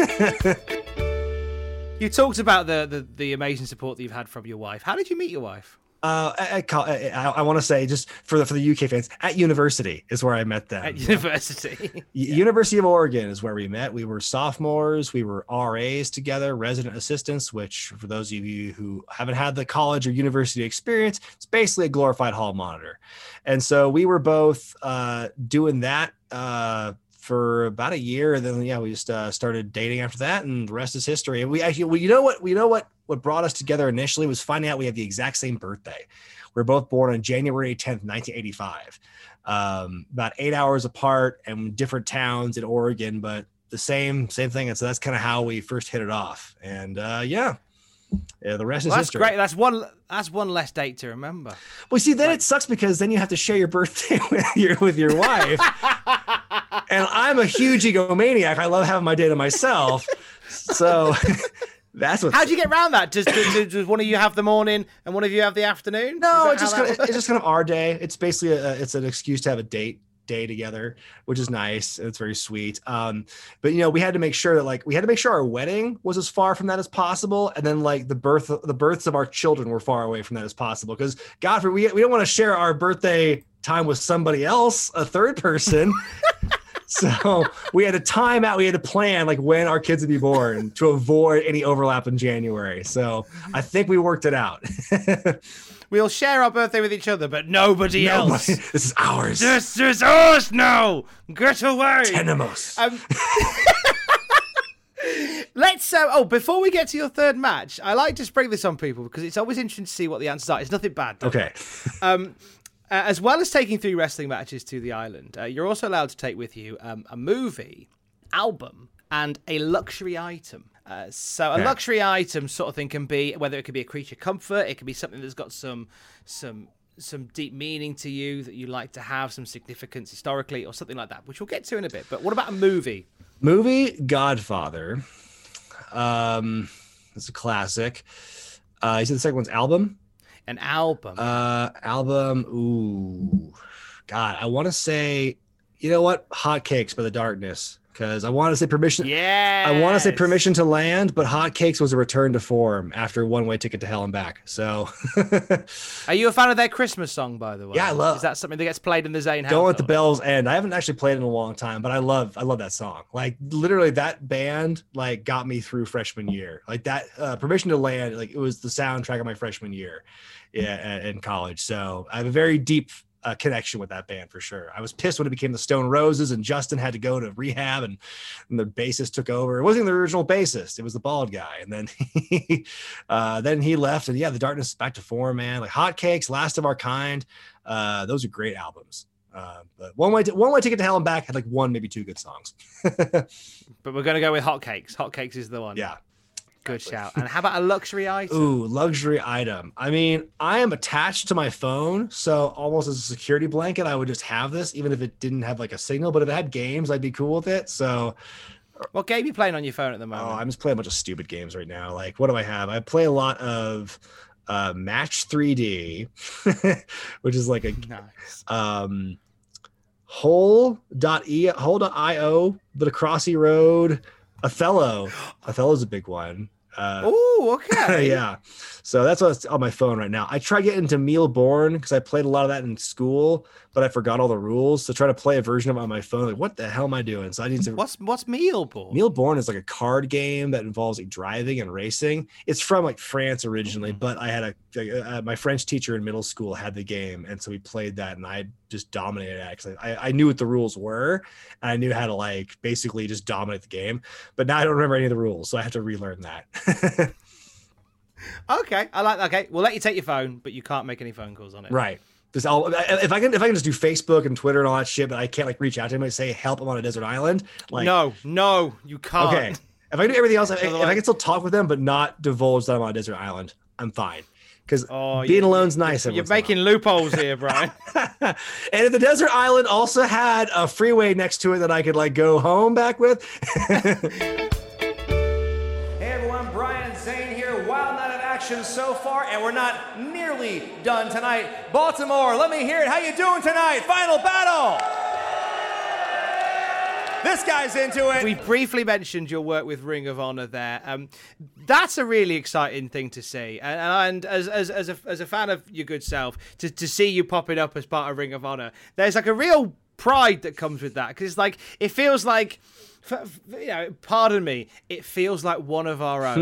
You talked about the, the, the amazing support that you've had from your wife. How did you meet your wife? Uh, I, I, I, I want to say just for the for the U K fans, at university is where I met them. At university, yeah. University of Oregon is where we met. We were sophomores. We were R As together, resident assistants. Which, for those of you who haven't had the college or university experience, it's basically a glorified hall monitor. And so we were both uh, doing that uh, for about a year. And then, yeah, we just uh, started dating after that, and the rest is history. And we actually, well, you know what, we know what, what brought us together initially was finding out we have the exact same birthday. We we're both born on January tenth, nineteen eighty-five, um, about eight hours apart and different towns in Oregon, but the same, same thing. And so that's kind of how we first hit it off. And uh, yeah. Yeah, the rest well, is that's history. Great. That's one. That's one less date to remember. Well, see, then like, it sucks because then you have to share your birthday with your with your wife, and I'm a huge egomaniac. I love having my day to myself, so that's what. How'd you get around that? Does, does, does one of you have the morning and one of you have the afternoon? No, it's just kind of, it's just kind of our day. It's basically a, it's an excuse to have a date. day together, which is nice. It's very sweet. Um, but you know, we had to make sure that like we had to make sure our wedding was as far from that as possible, and then like the birth, the births of our children were far away from that as possible. Because God forbid, we we don't want to share our birthday time with somebody else, a third person. So we had to time out. We had to plan like when our kids would be born to avoid any overlap in January. So I think we worked it out. We'll share our birthday with each other, but nobody, nobody. else. This is ours. This is ours now. Get away. Tenemos. Um, let's, uh, oh, before we get to your third match, I like to spring this on people because it's always interesting to see what the answers are. It's nothing bad. Okay. um, uh, as well as taking three wrestling matches to the island, uh, you're also allowed to take with you um, a movie, album, and a luxury item. Uh, so a okay. luxury item sort of thing can be whether it could be a creature comfort, it could be something that's got some some some deep meaning to you that you like to have, some significance historically, or something like that, which we'll get to in a bit. But what about a movie? Movie Godfather. Um, it's a classic. Uh, you said the second one's album. An album. Uh, album. Ooh, God, I want to say, you know what? Hotcakes by the Darkness. Because I want to say permission. Yeah. I want to say Permission to Land, but Hotcakes was a return to form after One Way Ticket to Hell and Back. So, are you a fan of their Christmas song, by the way? Yeah, I love. Is that something that gets played in the Zane house? Don't Let the Bells End. I haven't actually played it in a long time, but I love. I love that song. Like literally, that band like got me through freshman year. Like that. Uh, Permission to Land. Like it was the soundtrack of my freshman year, yeah, in college. So I have a very deep. A connection with that band for sure. I was pissed when it became the Stone Roses and Justin had to go to rehab and, and the bassist took over. It wasn't the original bassist. It was the bald guy. And then he, uh, then he left and yeah, the Darkness is back to form, man. Like Hotcakes, Last of Our Kind. Uh, those are great albums. Uh, but one way, to, one way Ticket to Hell and Back had like one, maybe two good songs. But we're going to go with Hotcakes. Hotcakes is the one. Yeah. Good shout. And how about a luxury item? Ooh, luxury item. I mean, I am attached to my phone, so almost as a security blanket, I would just have this, even if it didn't have like a signal. But if it had games, I'd be cool with it. So, what game are you playing on your phone at the moment? Oh, I'm just playing a bunch of stupid games right now. Like, what do I have? I play a lot of uh, Match three D, which is like a nice. um, whole dot e whole dot io, but a Crossy Road. Othello. Othello's a big one. Uh, oh, okay. Yeah. So that's what's on my phone right now. I try getting into Mealborn because I played a lot of that in school, but I forgot all the rules. So try to play a version of it on my phone. Like, what the hell am I doing? So I need to. What's what's Mealborn? Mealborn is like a card game that involves like driving and racing. It's from like France originally, but I had a, a, a my French teacher in middle school had the game, and so we played that, and I just dominated it because I, I knew what the rules were, and I knew how to like basically just dominate the game. But now I don't remember any of the rules, so I have to relearn that. Okay, I like that. Okay, we'll let you take your phone, but you can't make any phone calls on it. Right. Just I'll, if I can, if I can just do Facebook and Twitter and all that shit, but I can't like reach out to anybody and say help, I'm on a desert island. Like, no, no, you can't. Okay. If I can do everything else, if, if I can still talk with them, but not divulge that I'm on a desert island, I'm fine. Because oh, being alone's nice. You're making loopholes here, Brian. And if the desert island also had a freeway next to it that I could like go home back with. Hey everyone, Brian and Zane here. Wild night of action so far, and we're not nearly done tonight. Baltimore, let me hear it. How you doing tonight? Final battle. This guy's into it. We briefly mentioned your work with Ring of Honor there. Um, that's a really exciting thing to see. And, and as as as a, as a fan of your good self, to, to see you popping up as part of Ring of Honor, there's like a real pride that comes with that. Because it's like, it feels like, you know, pardon me, it feels like one of our own.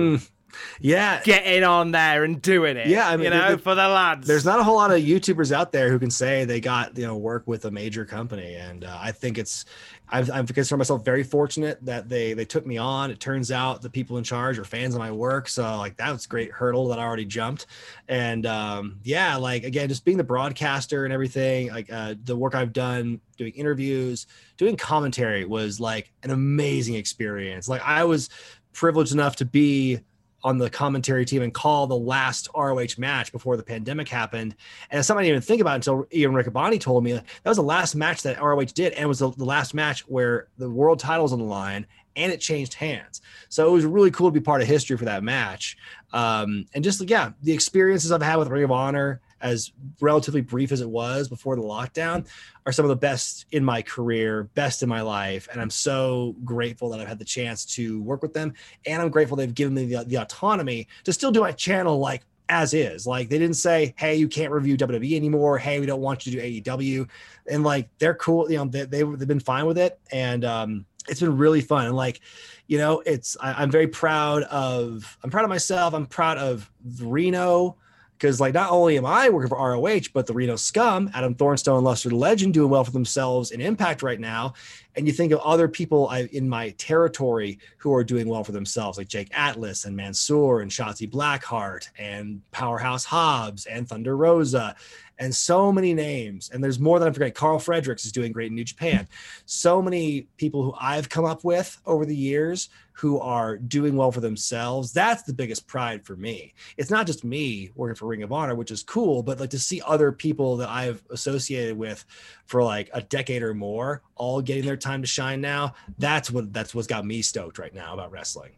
Yeah, getting on there and doing it. Yeah, I mean, you know, the, for the lads. There's not a whole lot of YouTubers out there who can say they got you know work with a major company, and uh, I think it's. I've, I've considered myself very fortunate that they they took me on. It turns out the people in charge are fans of my work, so like that was a great hurdle that I already jumped. And um, yeah, like again, just being the broadcaster and everything, like uh, the work I've done, doing interviews, doing commentary was like an amazing experience. Like I was privileged enough to be on the commentary team and call the last R O H match before the pandemic happened. And something I didn't even think about until Ian Riccaboni told me that was the last match that R O H did. And it was the, the last match where the world title's on the line and it changed hands. So it was really cool to be part of history for that match. Um, and just, yeah, the experiences I've had with Ring of Honor, as relatively brief as it was before the lockdown, are some of the best in my career, best in my life. And I'm so grateful that I've had the chance to work with them. And I'm grateful they've given me the, the autonomy to still do my channel like as is. Like they didn't say, hey, you can't review W W E anymore. Hey, we don't want you to do A E W. And like, they're cool. You know, they, they, they've been fine with it. And um, it's been really fun. And like, you know, it's, I, I'm very proud of, I'm proud of myself. I'm proud of Reno. Because like not only am I working for R O H, but the Reno Scum, Adam Thornstone and Luster the Legend, doing well for themselves in Impact right now. And you think of other people I, in my territory who are doing well for themselves, like Jake Atlas and Mansoor and Shotzi Blackheart and Powerhouse Hobbs and Thunder Rosa and so many names. And there's more than I forget. Carl Fredericks is doing great in New Japan. So many people who I've come up with over the years who are doing well for themselves. That's the biggest pride for me. It's not just me working for Ring of Honor, which is cool, but like to see other people that I've associated with for like a decade or more, all getting their time to shine now. That's what, that's what's got me stoked right now about wrestling.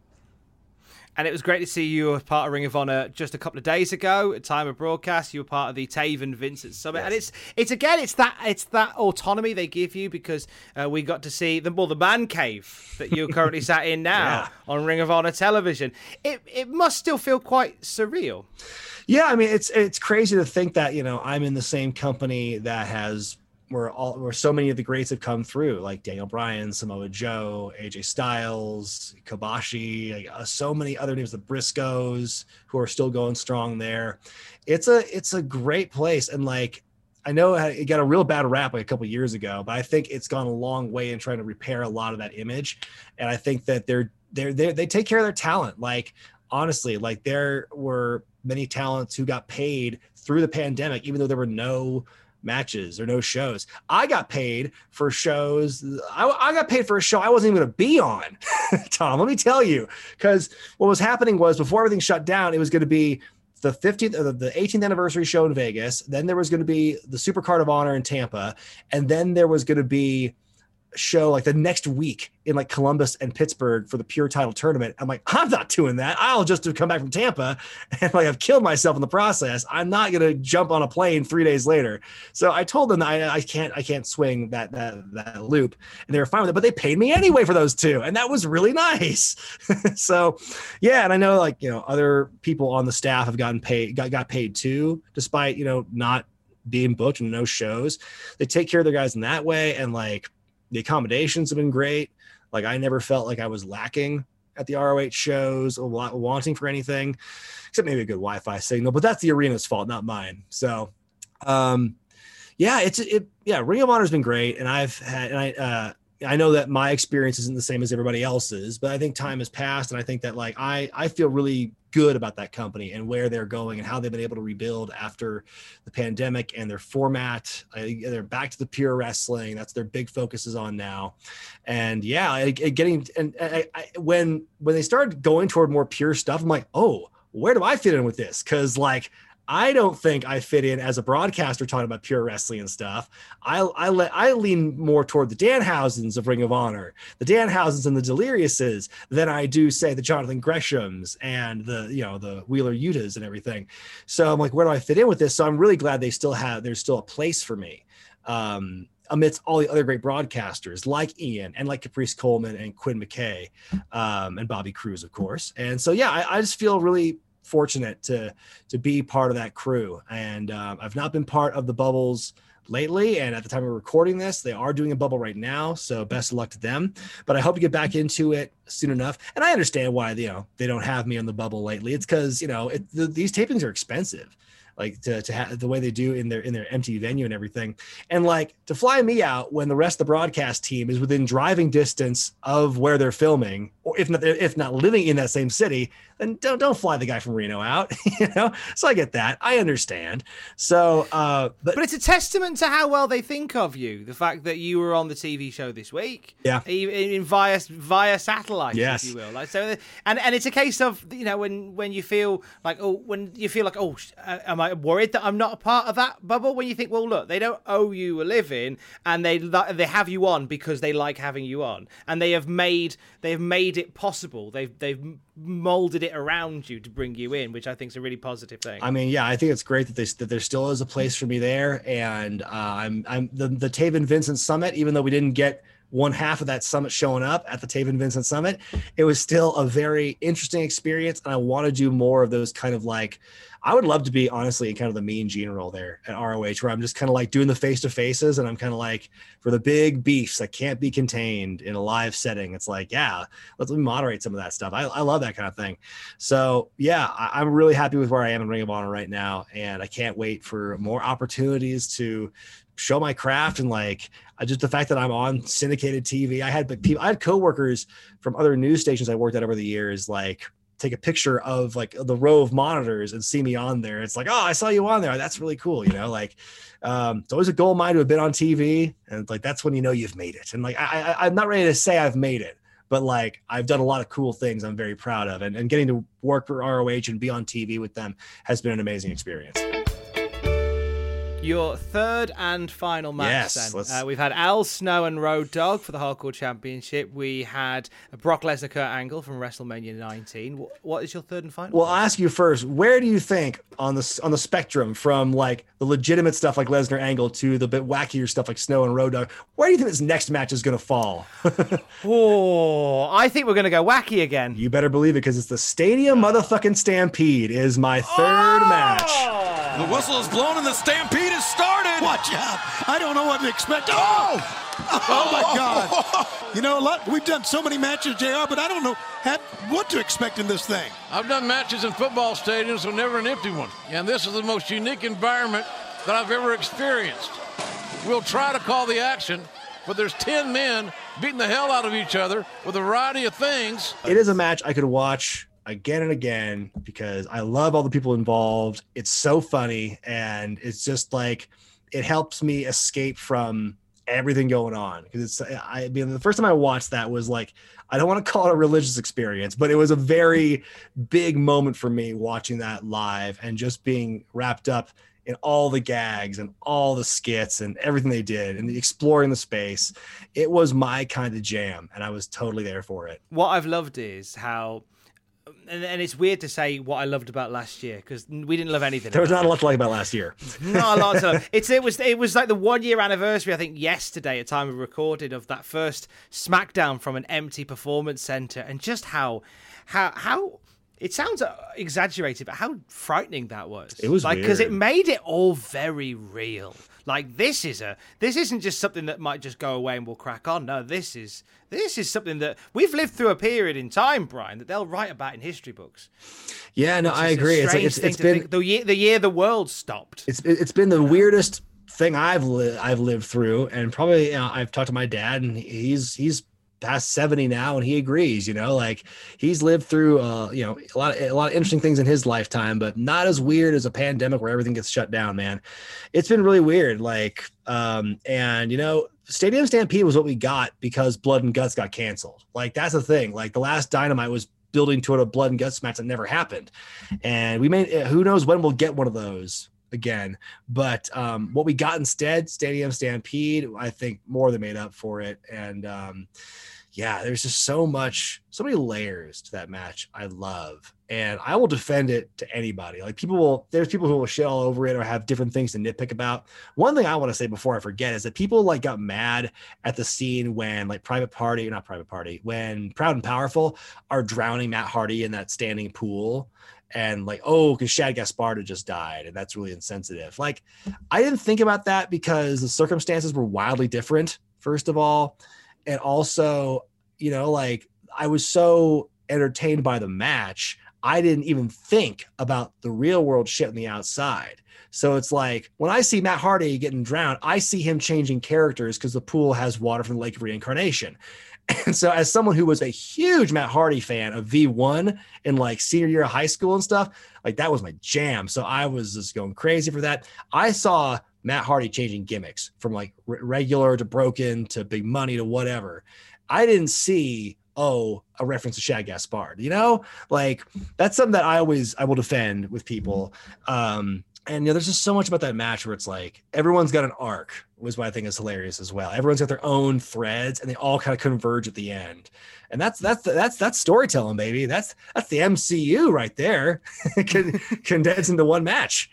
And it was great to see you as part of Ring of Honor just a couple of days ago at time of broadcast. You were part of the Taven Vincent Summit, yes. And it's it's again it's that it's that autonomy they give you because uh, we got to see the well the man cave that you're currently sat in now yeah. on Ring of Honor television. It it must still feel quite surreal. Yeah, I mean it's it's crazy to think that you know I'm in the same company that has. Where all where so many of the greats have come through, like Daniel Bryan, Samoa Joe, A J Styles, Kobashi, like, uh, so many other names, the Briscoes, who are still going strong there. It's a it's a great place, and like I know it got a real bad rap like a couple of years ago, but I think it's gone a long way in trying to repair a lot of that image, and I think that they're they're, they're they take care of their talent. Like honestly, like there were many talents who got paid through the pandemic, even though there were no matches or no shows. I got paid for shows. I, I got paid for a show I wasn't even going to be on, Tom, let me tell you, because what was happening was before everything shut down, it was going to be the fifteenth or the eighteenth anniversary show in Vegas. Then there was going to be the Super Card of Honor in Tampa. And then there was going to be a show like the next week in like Columbus and Pittsburgh for the Pure Title tournament. I'm like, I'm not doing that. I'll just come back from Tampa and like I've killed myself in the process. I'm not going to jump on a plane three days later. So I told them that I, I can't, I can't swing that, that, that loop, and they were fine with it, but they paid me anyway for those two. And that was really nice. So yeah. And I know like, you know, other people on the staff have gotten paid, got, got paid too, despite, you know, not being booked and no shows. They take care of their guys in that way. And like, the accommodations have been great. Like I never felt like I was lacking at the R O H shows or wanting for anything, except maybe a good Wi-Fi signal, but that's the arena's fault, not mine. So um, yeah, it's, it, yeah, Ring of Honor has been great. And I've had, and I, uh, I know that my experience isn't the same as everybody else's, but I think time has passed. And I think that like, I, I feel really good about that company and where they're going and how they've been able to rebuild after the pandemic and their format. I, they're back to the pure wrestling. That's their big focus is on now. And yeah, I, I getting, and I, I, when, when they started going toward more pure stuff, I'm like, oh, where do I fit in with this? Cause like, I don't think I fit in as a broadcaster talking about pure wrestling and stuff. I I, let, I lean more toward the Danhausens of Ring of Honor, the Danhausens and the Deliriouses than I do, say, the Jonathan Greshams and the, you know, the Wheeler Yutas and everything. So I'm like, where do I fit in with this? So I'm really glad they still have, there's still a place for me um, amidst all the other great broadcasters like Ian and like Caprice Coleman and Quinn McKay um, and Bobby Cruz, of course. And so, yeah, I, I just feel really fortunate to to be part of that crew, and um, I've not been part of the Bubbles lately. And at the time of recording this, they are doing a bubble right now. So best of luck to them. But I hope to get back into it soon enough. And I understand why, you know, they don't have me on the bubble lately. It's because, you know, it, the, these tapings are expensive. Like to, to have the way they do in their in their empty venue and everything. And like to fly me out when the rest of the broadcast team is within driving distance of where they're filming, or if not, if not living in that same city, then don't, don't fly the guy from Reno out, you know? So I get that. I understand. So, uh, but, but it's a testament to how well they think of you. The fact that you were on the T V show this week. Yeah. In, in via, via satellite, yes. if you will. Like, so, and, and it's a case of, you know, when, when you feel like, oh, when you feel like, oh, am I worried that I'm not a part of that bubble? When you think, well, look, they don't owe you a living, and they they have you on because they like having you on, and they have made they've made it possible. They've they've molded it around you to bring you in, which I think is a really positive thing. I mean, yeah, I think it's great that they, that there still is a place for me there, and uh, I'm I'm the the Taven Vincent Summit, even though we didn't get one half of that summit showing up at the Taven Vincent Summit, it was still a very interesting experience. And I want to do more of those kind of like, I would love to be honestly in kind of the Mean Gene role there at R O H, where I'm just kind of like doing the face to faces. And I'm kind of like, for the big beefs that can't be contained in a live setting, it's like, yeah, let's let me moderate some of that stuff. I, I love that kind of thing. So yeah, I, I'm really happy with where I am in Ring of Honor right now. And I can't wait for more opportunities to show my craft. And like, I just, the fact that I'm on syndicated T V, I had people, I had coworkers from other news stations I worked at over the years, like take a picture of like the row of monitors and see me on there. It's like, oh, I saw you on there. That's really cool. You know, like, um, it's always a goal of mine to have been on T V. And like, that's when you know you've made it. And like, I, I I'm not ready to say I've made it, but like, I've done a lot of cool things I'm very proud of. And, and getting to work for R O H and be on T V with them has been an amazing experience. Your third and final match, yes, then. Uh, we've had Al Snow and Road Dogg for the Hardcore Championship. We had Brock Lesnar, Kurt Angle from WrestleMania nineteen. What is your third and final? Well, I'll ask you first, where do you think on the, on the spectrum from like the legitimate stuff like Lesnar Angle to the bit wackier stuff like Snow and Road Dogg, where do you think this next match is going to fall? Oh, I think we're going to go wacky again. You better believe it, because it's the Stadium motherfucking Stampede is my third oh! match. The whistle is blown and the Stampede has started. Watch out. I don't know what to expect. Oh! Oh, my God. You know, a lot, we've done so many matches, J R, but I don't know how, what to expect in this thing. I've done matches in football stadiums, so never an empty one. And this is the most unique environment that I've ever experienced. We'll try to call the action, but there's ten men beating the hell out of each other with a variety of things. It is a match I could watch again and again because I love all the people involved. It's so funny, and it's just like it helps me escape from everything going on, because it's I mean the first time I watched that was like, I don't want to call it a religious experience, but it was a very big moment for me watching that live and just being wrapped up in all the gags and all the skits and everything they did and exploring the space. It was my kind of jam, and I was totally there for it. What I've loved is how, and, and it's weird to say what I loved about last year, because we didn't love anything. There was not a lot to like about last year. Not a lot to love. It's it was it was like the one year anniversary, I think, yesterday at time of recording, of that first SmackDown from an empty performance center, and just how how how. It sounds exaggerated, but how frightening that was. It was like, because weird. it made it all very real. Like, this is a this isn't just something that might just go away and we'll crack on. No, this is this is something that we've lived through a period in time, Brian, that they'll write about in history books. Yeah, no, I agree. It's like, it's, it's been think. the year the year the world stopped. It's it's been the weirdest thing I've li- I've lived through, and probably you know, I've talked to my dad, and he's he's. past seventy now, and he agrees, you know, like he's lived through uh you know a lot of a lot of interesting things in his lifetime, but not as weird as a pandemic where everything gets shut down, man. It's been really weird. Like um and you know, Stadium Stampede was what we got because Blood and Guts got canceled. Like, that's the thing. Like, the last Dynamite was building toward a Blood and Guts match that never happened, and we may who knows when we'll get one of those again. But um what we got instead, Stadium Stampede, I think more than made up for it. And um yeah, there's just so much, so many layers to that match I love, and I will defend it to anybody. Like, people will, there's people who will shit all over it or have different things to nitpick about. One thing I want to say before I forget is that people like got mad at the scene when like Private Party, not Private Party, when Proud and Powerful are drowning Matt Hardy in that standing pool. and like, oh, because Shad Gaspard just died, and that's really insensitive. Like, I didn't think about that because the circumstances were wildly different, first of all. And also, you know, like, I was so entertained by the match, I didn't even think about the real world shit on the outside. So it's like, when I see Matt Hardy getting drowned, I see him changing characters because the pool has water from the Lake of Reincarnation. And so as someone who was a huge Matt Hardy fan of V one in like senior year of high school and stuff, like that was my jam. So I was just going crazy for that. I saw Matt Hardy changing gimmicks from like r- regular to broken to big money to whatever. I didn't see, oh, a reference to Shad Gaspard, you know, like that's something that I always, I will defend with people. Um, And, you know, there's just so much about that match where it's like everyone's got an arc, was what I think is hilarious as well. Everyone's got their own threads and they all kind of converge at the end. And that's that's that's that's storytelling, baby. That's that's the M C U right there, condensed into one match.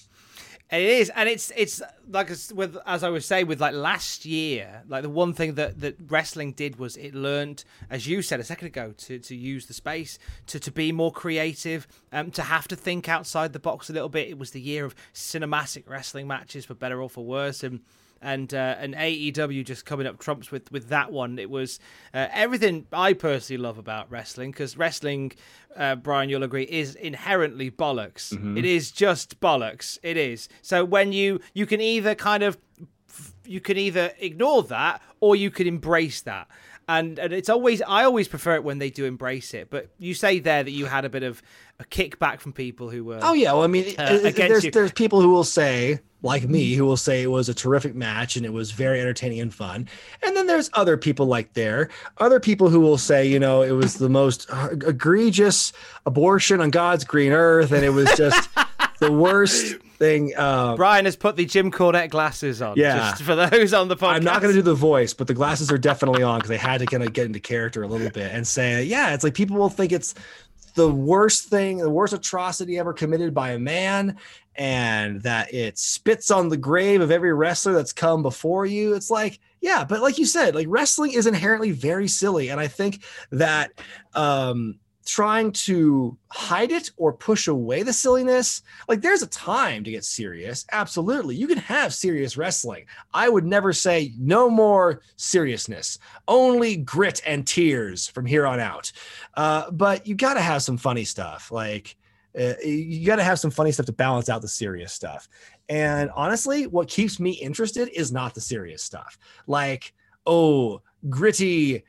It is, and it's it's like with as I was saying with like last year, like the one thing that, that wrestling did was it learned, as you said a second ago, to to use the space, to to be more creative, um, to have to think outside the box a little bit. It was the year of cinematic wrestling matches, for better or for worse, and and uh, and A E W just coming up trumps with with that one. It was uh, everything I personally love about wrestling, because wrestling, uh, Brian, you'll agree, is inherently bollocks. Mm-hmm. It is just bollocks. It is. So when you you can either kind of you can either ignore that or you can embrace that. And and it's always I always prefer it when they do embrace it. But you say there that you had a bit of a kickback from people who were oh yeah, well I mean uh, it, there's you. there's people who will say, like me, who will say it was a terrific match and it was very entertaining and fun. And then there's other people like there, other people who will say, you know, it was the most egregious abortion on God's green earth, and it was just the worst thing. Um, Brian has put the Jim Cornette glasses on. Yeah. Just for those on the podcast. I'm not going to do the voice, but the glasses are definitely on because they had to kind of get into character a little bit and say, yeah, it's like people will think it's the worst thing, the worst atrocity ever committed by a man, and that it spits on the grave of every wrestler that's come before you. It's like, yeah, but like you said, like wrestling is inherently very silly. And I think that um, trying to hide it or push away the silliness, like there's a time to get serious. Absolutely. You can have serious wrestling. I would never say no more seriousness, only grit and tears from here on out. Uh, but you got to have some funny stuff. Like, Uh, you got to have some funny stuff to balance out the serious stuff. And honestly, what keeps me interested is not the serious stuff. Like, oh, gritty,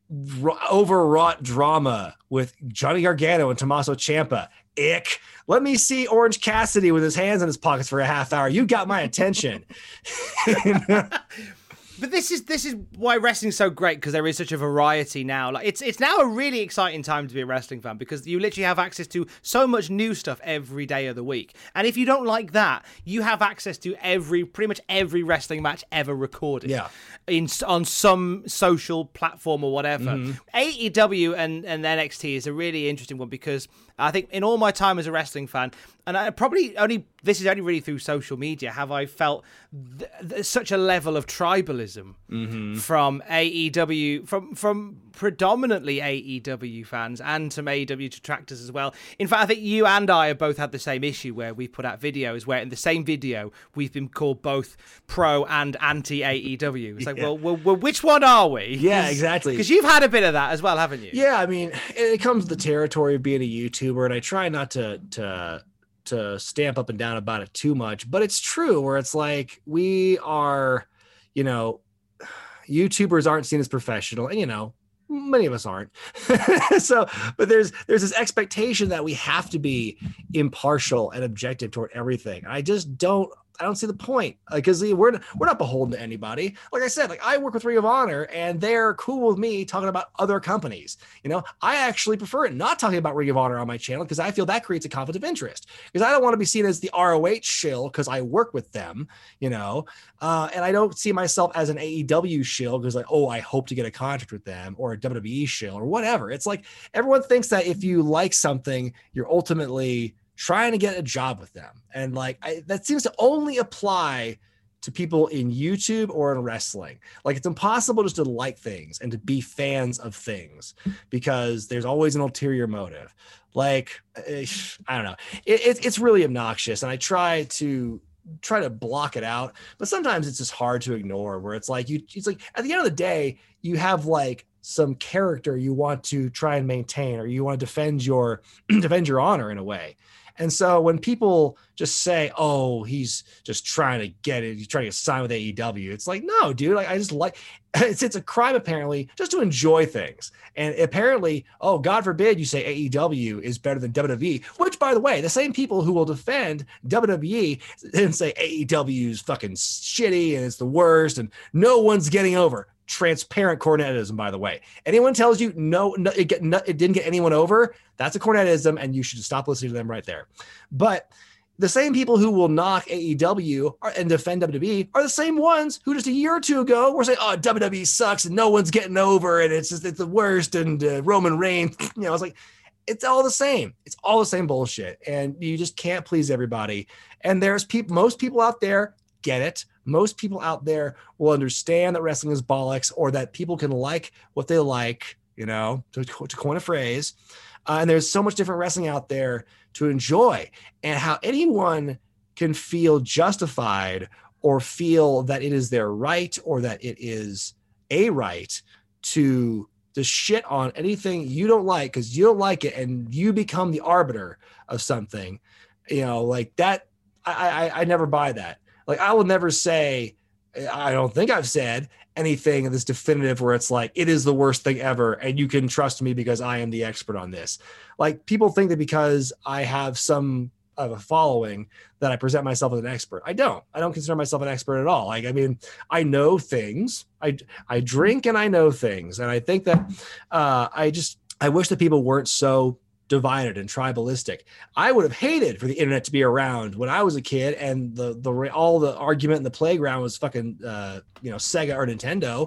r- overwrought drama with Johnny Gargano and Tommaso Ciampa. Ick. Let me see Orange Cassidy with his hands in his pockets for a half hour. You got my attention. But this is this is why wrestling's so great, because there is such a variety now. Like it's it's now a really exciting time to be a wrestling fan, because you literally have access to so much new stuff every day of the week. And if you don't like that, you have access to every pretty much every wrestling match ever recorded. Yeah. In on some social platform or whatever. Mm-hmm. A E W and, and N X T is a really interesting one, because I think in all my time as a wrestling fan, and I probably only this is only really through social media, have I felt th- th- such a level of tribalism mm-hmm. from A E W, from from predominantly A E W fans and some A E W detractors as well. In fact, I think you and I have both had the same issue where we put out videos where in the same video we've been called both pro and anti-A E W. It's like, yeah. well, well, well, which one are we? Yeah, exactly. Because you've had a bit of that as well, haven't you? Yeah, I mean, it comes with the territory of being a YouTuber, and I try not to to to stamp up and down about it too much, but it's true where it's like we are, you know, YouTubers aren't seen as professional, and you know, many of us aren't. So, but there's there's this expectation that we have to be impartial and objective toward everything. I just don't I don't see the point, because like, we're we're not beholden to anybody. Like I said, like I work with Ring of Honor, and they're cool with me talking about other companies. You know, I actually prefer not talking about Ring of Honor on my channel, because I feel that creates a conflict of interest. Because I don't want to be seen as the R O H shill because I work with them. You know, uh, and I don't see myself as an A E W shill because like, oh, I hope to get a contract with them, or a W W E shill or whatever. It's like everyone thinks that if you like something, you're ultimately trying to get a job with them. And like, I, that seems to only apply to people in YouTube or in wrestling. Like, it's impossible just to like things and to be fans of things because there's always an ulterior motive. Like, I don't know. It, it, it's really obnoxious. And I try to try to block it out, but sometimes it's just hard to ignore, where it's like, you, it's like at the end of the day, you have like some character you want to try and maintain, or you want to defend your, defend your honor in a way. And so when people just say, oh, he's just trying to get it, he's trying to get signed with A E W, it's like, no, dude, like, I just like, it's, it's a crime apparently just to enjoy things. And apparently, oh, God forbid you say A E W is better than W W E, which, by the way, the same people who will defend W W E and say A E W is fucking shitty and it's the worst and no one's getting over. Transparent cornetism, by the way. Anyone tells you no, no, it, get, no, it didn't get anyone over, that's a cornetism, and you should stop listening to them right there. But the same people who will knock A E W are, and defend W W E are the same ones who just a year or two ago were saying, oh, W W E sucks and no one's getting over and it's just it's the worst and uh, Roman Reigns. You know, it's like, it's all the same. It's all the same bullshit, and you just can't please everybody. And there's people, most people out there get it. Most people out there will understand that wrestling is bollocks, or that people can like what they like, you know, to, to coin a phrase. Uh, and there's so much different wrestling out there to enjoy, and how anyone can feel justified or feel that it is their right or that it is a right to, to shit on anything you don't like because you don't like it and you become the arbiter of something, you know, like that. I, I, I never buy that. Like, I will never say, I don't think I've said anything that's definitive where it's like, it is the worst thing ever, and you can trust me because I am the expert on this. Like, people think that because I have some of a following that I present myself as an expert. I don't. I don't consider myself an expert at all. Like, I mean, I know things. I, I drink and I know things. And I think that uh, I just, I wish that people weren't so divided and tribalistic. I would have hated for the internet to be around when I was a kid, and the the all the argument in the playground was fucking uh, you know, Sega or Nintendo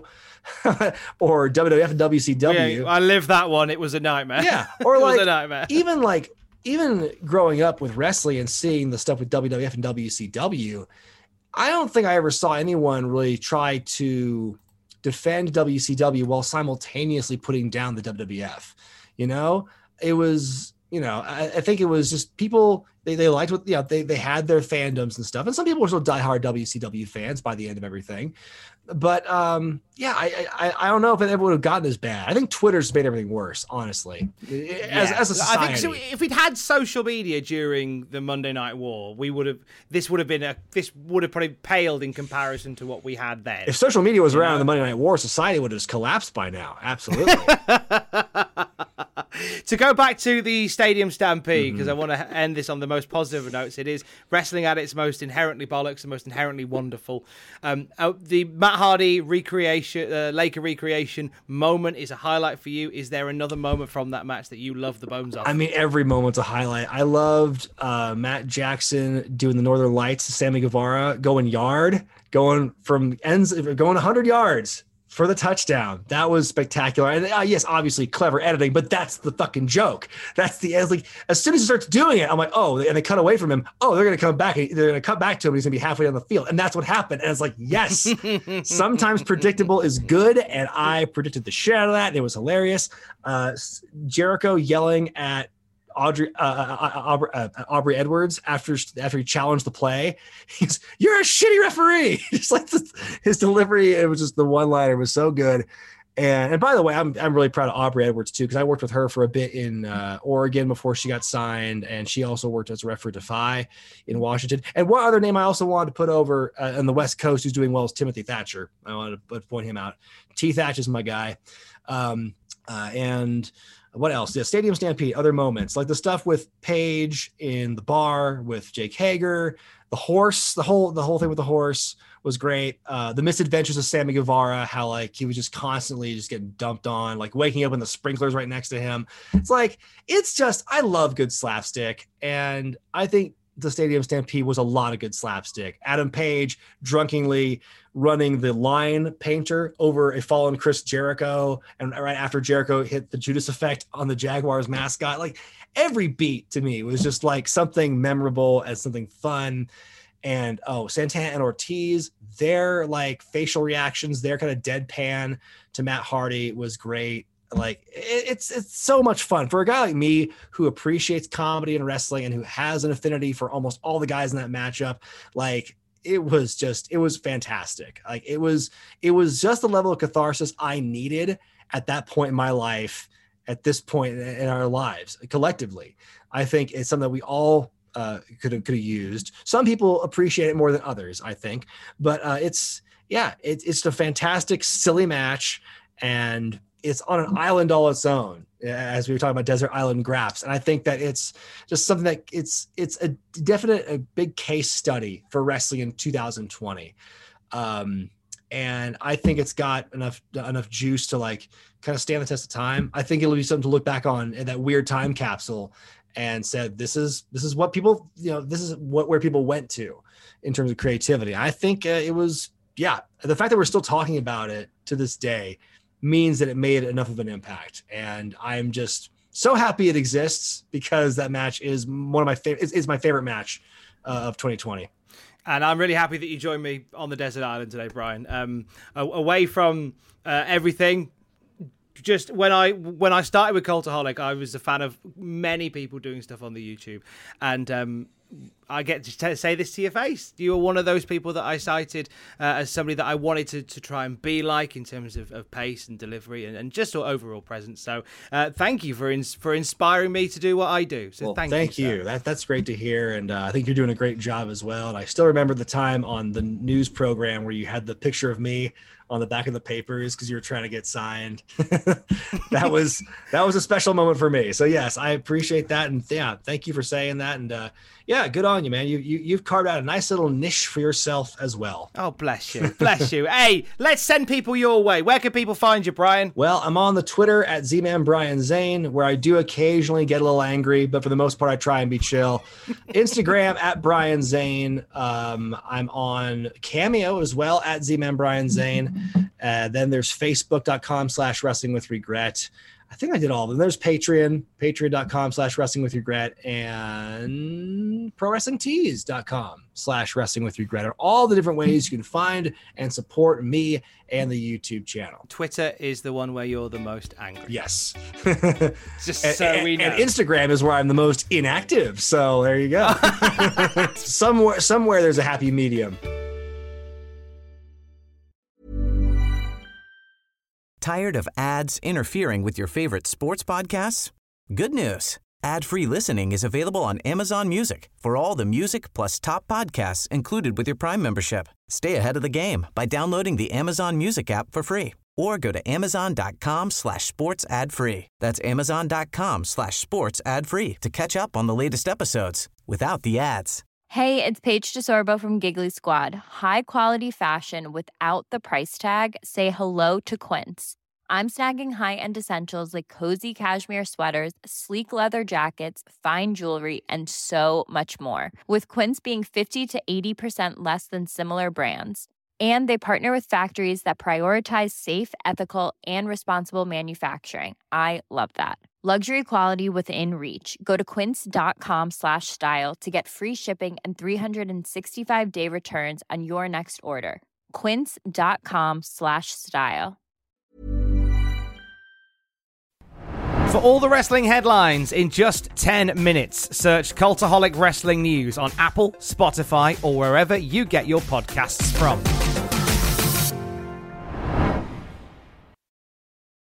or W W F and W C W. Yeah, I lived that one. It was a nightmare. Yeah, or it like was a nightmare. even like even growing up with wrestling and seeing the stuff with W W F and W C W, I don't think I ever saw anyone really try to defend W C W while simultaneously putting down the W W F. You know, it was, you know, I, I think it was just people, they, they liked what, you know, they, they had their fandoms and stuff. And some people were still diehard W C W fans by the end of everything. But um, yeah, I, I I don't know if it ever would have gotten as bad. I think Twitter's made everything worse, honestly, as, yeah. as a society. I think so. If we'd had social media during the Monday Night War, we would have, this would have been a, this would have probably paled in comparison to what we had then. If social media was you around know? in the Monday Night War, society would have just collapsed by now. Absolutely. To go back to the Stadium Stampede, because Mm-hmm. I want to end this on the most positive of notes, it is wrestling at its most inherently bollocks and most inherently wonderful. Um, uh, the Matt Hardy recreation, uh, Laker recreation moment is a highlight for you. Is there another moment from that match that you love the bones off? I mean, every moment's a highlight. I loved uh, Matt Jackson doing the Northern Lights to Sammy Guevara, going yard, going from ends, going one hundred yards for the touchdown. That was spectacular. And uh, yes, obviously clever editing, but that's the fucking joke. That's the, as like, as soon as he starts doing it, I'm like, oh, and they cut away from him. Oh, they're going to come back. They're going to cut back to him. He's going to be halfway down the field. And that's what happened. And it's like, yes, sometimes predictable is good. And I predicted the shit out of that. And it was hilarious. Uh, Jericho yelling at Audrey, uh, uh, Aubrey, uh, Aubrey Edwards after after he challenged the play. He's, you're a shitty referee. Just like the, his delivery, it was just the one liner was so good. And and by the way, I'm I'm really proud of Aubrey Edwards too, because I worked with her for a bit in uh, Oregon before she got signed, and she also worked as a ref for Defy in Washington. And one other name I also wanted to put over uh, on the West Coast who's doing well is Timothy Thatcher. I wanted to point him out. T Thatch is my guy. Um, uh, and what else? Yeah, Stadium Stampede, other moments like the stuff with Paige in the bar with Jake Hager, the horse, the whole the whole thing with the horse was great. Uh, the misadventures of Sammy Guevara, how like he was just constantly just getting dumped on, like waking up and the sprinklers right next to him. It's like, it's just, I love good slapstick, and I think the Stadium Stampede was a lot of good slapstick. Adam Page drunkenly running the line painter over a fallen Chris Jericho, and right after Jericho hit the Judas effect on the Jaguars mascot. Like every beat to me was just like something memorable and something fun. And oh, Santana and Ortiz, their like facial reactions, their kind of deadpan to Matt Hardy was great. Like it, it's it's so much fun for a guy like me who appreciates comedy and wrestling and who has an affinity for almost all the guys in that matchup. Like it was just it was fantastic. Like it was it was just the level of catharsis I needed at that point in my life, at this point in our lives collectively. I think it's something that we all uh, could have could have used. Some people appreciate it more than others, I think, but uh, it's yeah, it, it's a fantastic, silly match, and it's on an island all its own, as we were talking about Desert Island Graps. And I think that it's just something that it's it's a definite, a big case study for wrestling in two thousand twenty. Um, and I think it's got enough enough juice to like kind of stand the test of time. I think it'll be something to look back on in that weird time capsule and said, this is this is what people, you know, this is what where people went to in terms of creativity. I think uh, it was, yeah, the fact that we're still talking about it to this day means that it made enough of an impact. And I'm just so happy it exists, because that match is one of my favorite, is, is my favorite match uh, of twenty twenty. And I'm really happy that you joined me on the desert island today, Brian. Um, away from uh, everything, just when I when I started with Cultaholic, I was a fan of many people doing stuff on the YouTube, and um, I get to t- say this to your face. You were one of those people that I cited uh, as somebody that I wanted to, to try and be like in terms of, of pace and delivery and, and just overall presence. So uh, thank you for ins- for inspiring me to do what I do. So well, thank, thank you. you. That that's great to hear, and uh, I think you're doing a great job as well. And I still remember the time on the news program where you had the picture of me on the back of the papers because you were trying to get signed. that was that was a special moment for me. So yes, I appreciate that, and yeah, thank you for saying that. And uh, yeah, good on you, man. You, you you've carved out a nice little niche for yourself as well. Oh, bless you, bless you. Hey, let's send people your way. Where can people find you, Brian? Well, I'm on the Twitter at Z-Man Brian Zane, where I do occasionally get a little angry, but for the most part, I try and be chill. Instagram at Brian Zane. Um, I'm on Cameo as well at Z-Man Brian Zane. Uh, then there's facebook.com slash wrestling with regret. I think I did all of them. There's Patreon, patreon.com slash wrestling with regret, and prowrestlingtees.com slash wrestling with regret are all the different ways you can find and support me and the YouTube channel. Twitter is the one where you're the most angry. Yes. Just and, so we know. And Instagram is where I'm the most inactive. So there you go. somewhere, somewhere there's a happy medium. Tired of ads interfering with your favorite sports podcasts? Good news. Ad-free listening is available on Amazon Music for all the music plus top podcasts included with your Prime membership. Stay ahead of the game by downloading the Amazon Music app for free or go to amazon.com slash sports ad free. That's amazon.com slash sports ad free to catch up on the latest episodes without the ads. Hey, it's Paige DeSorbo from Giggly Squad. High quality fashion without the price tag. Say hello to Quince. I'm snagging high-end essentials like cozy cashmere sweaters, sleek leather jackets, fine jewelry, and so much more. With Quince being fifty to eighty percent less than similar brands. And they partner with factories that prioritize safe, ethical, and responsible manufacturing. I love that. Luxury quality within reach. Go to quince.com slash style to get free shipping and three sixty-five day returns on your next order. Quince.com slash style. For all the wrestling headlines in just ten minutes, search Cultaholic Wrestling News on Apple, Spotify, or wherever you get your podcasts from.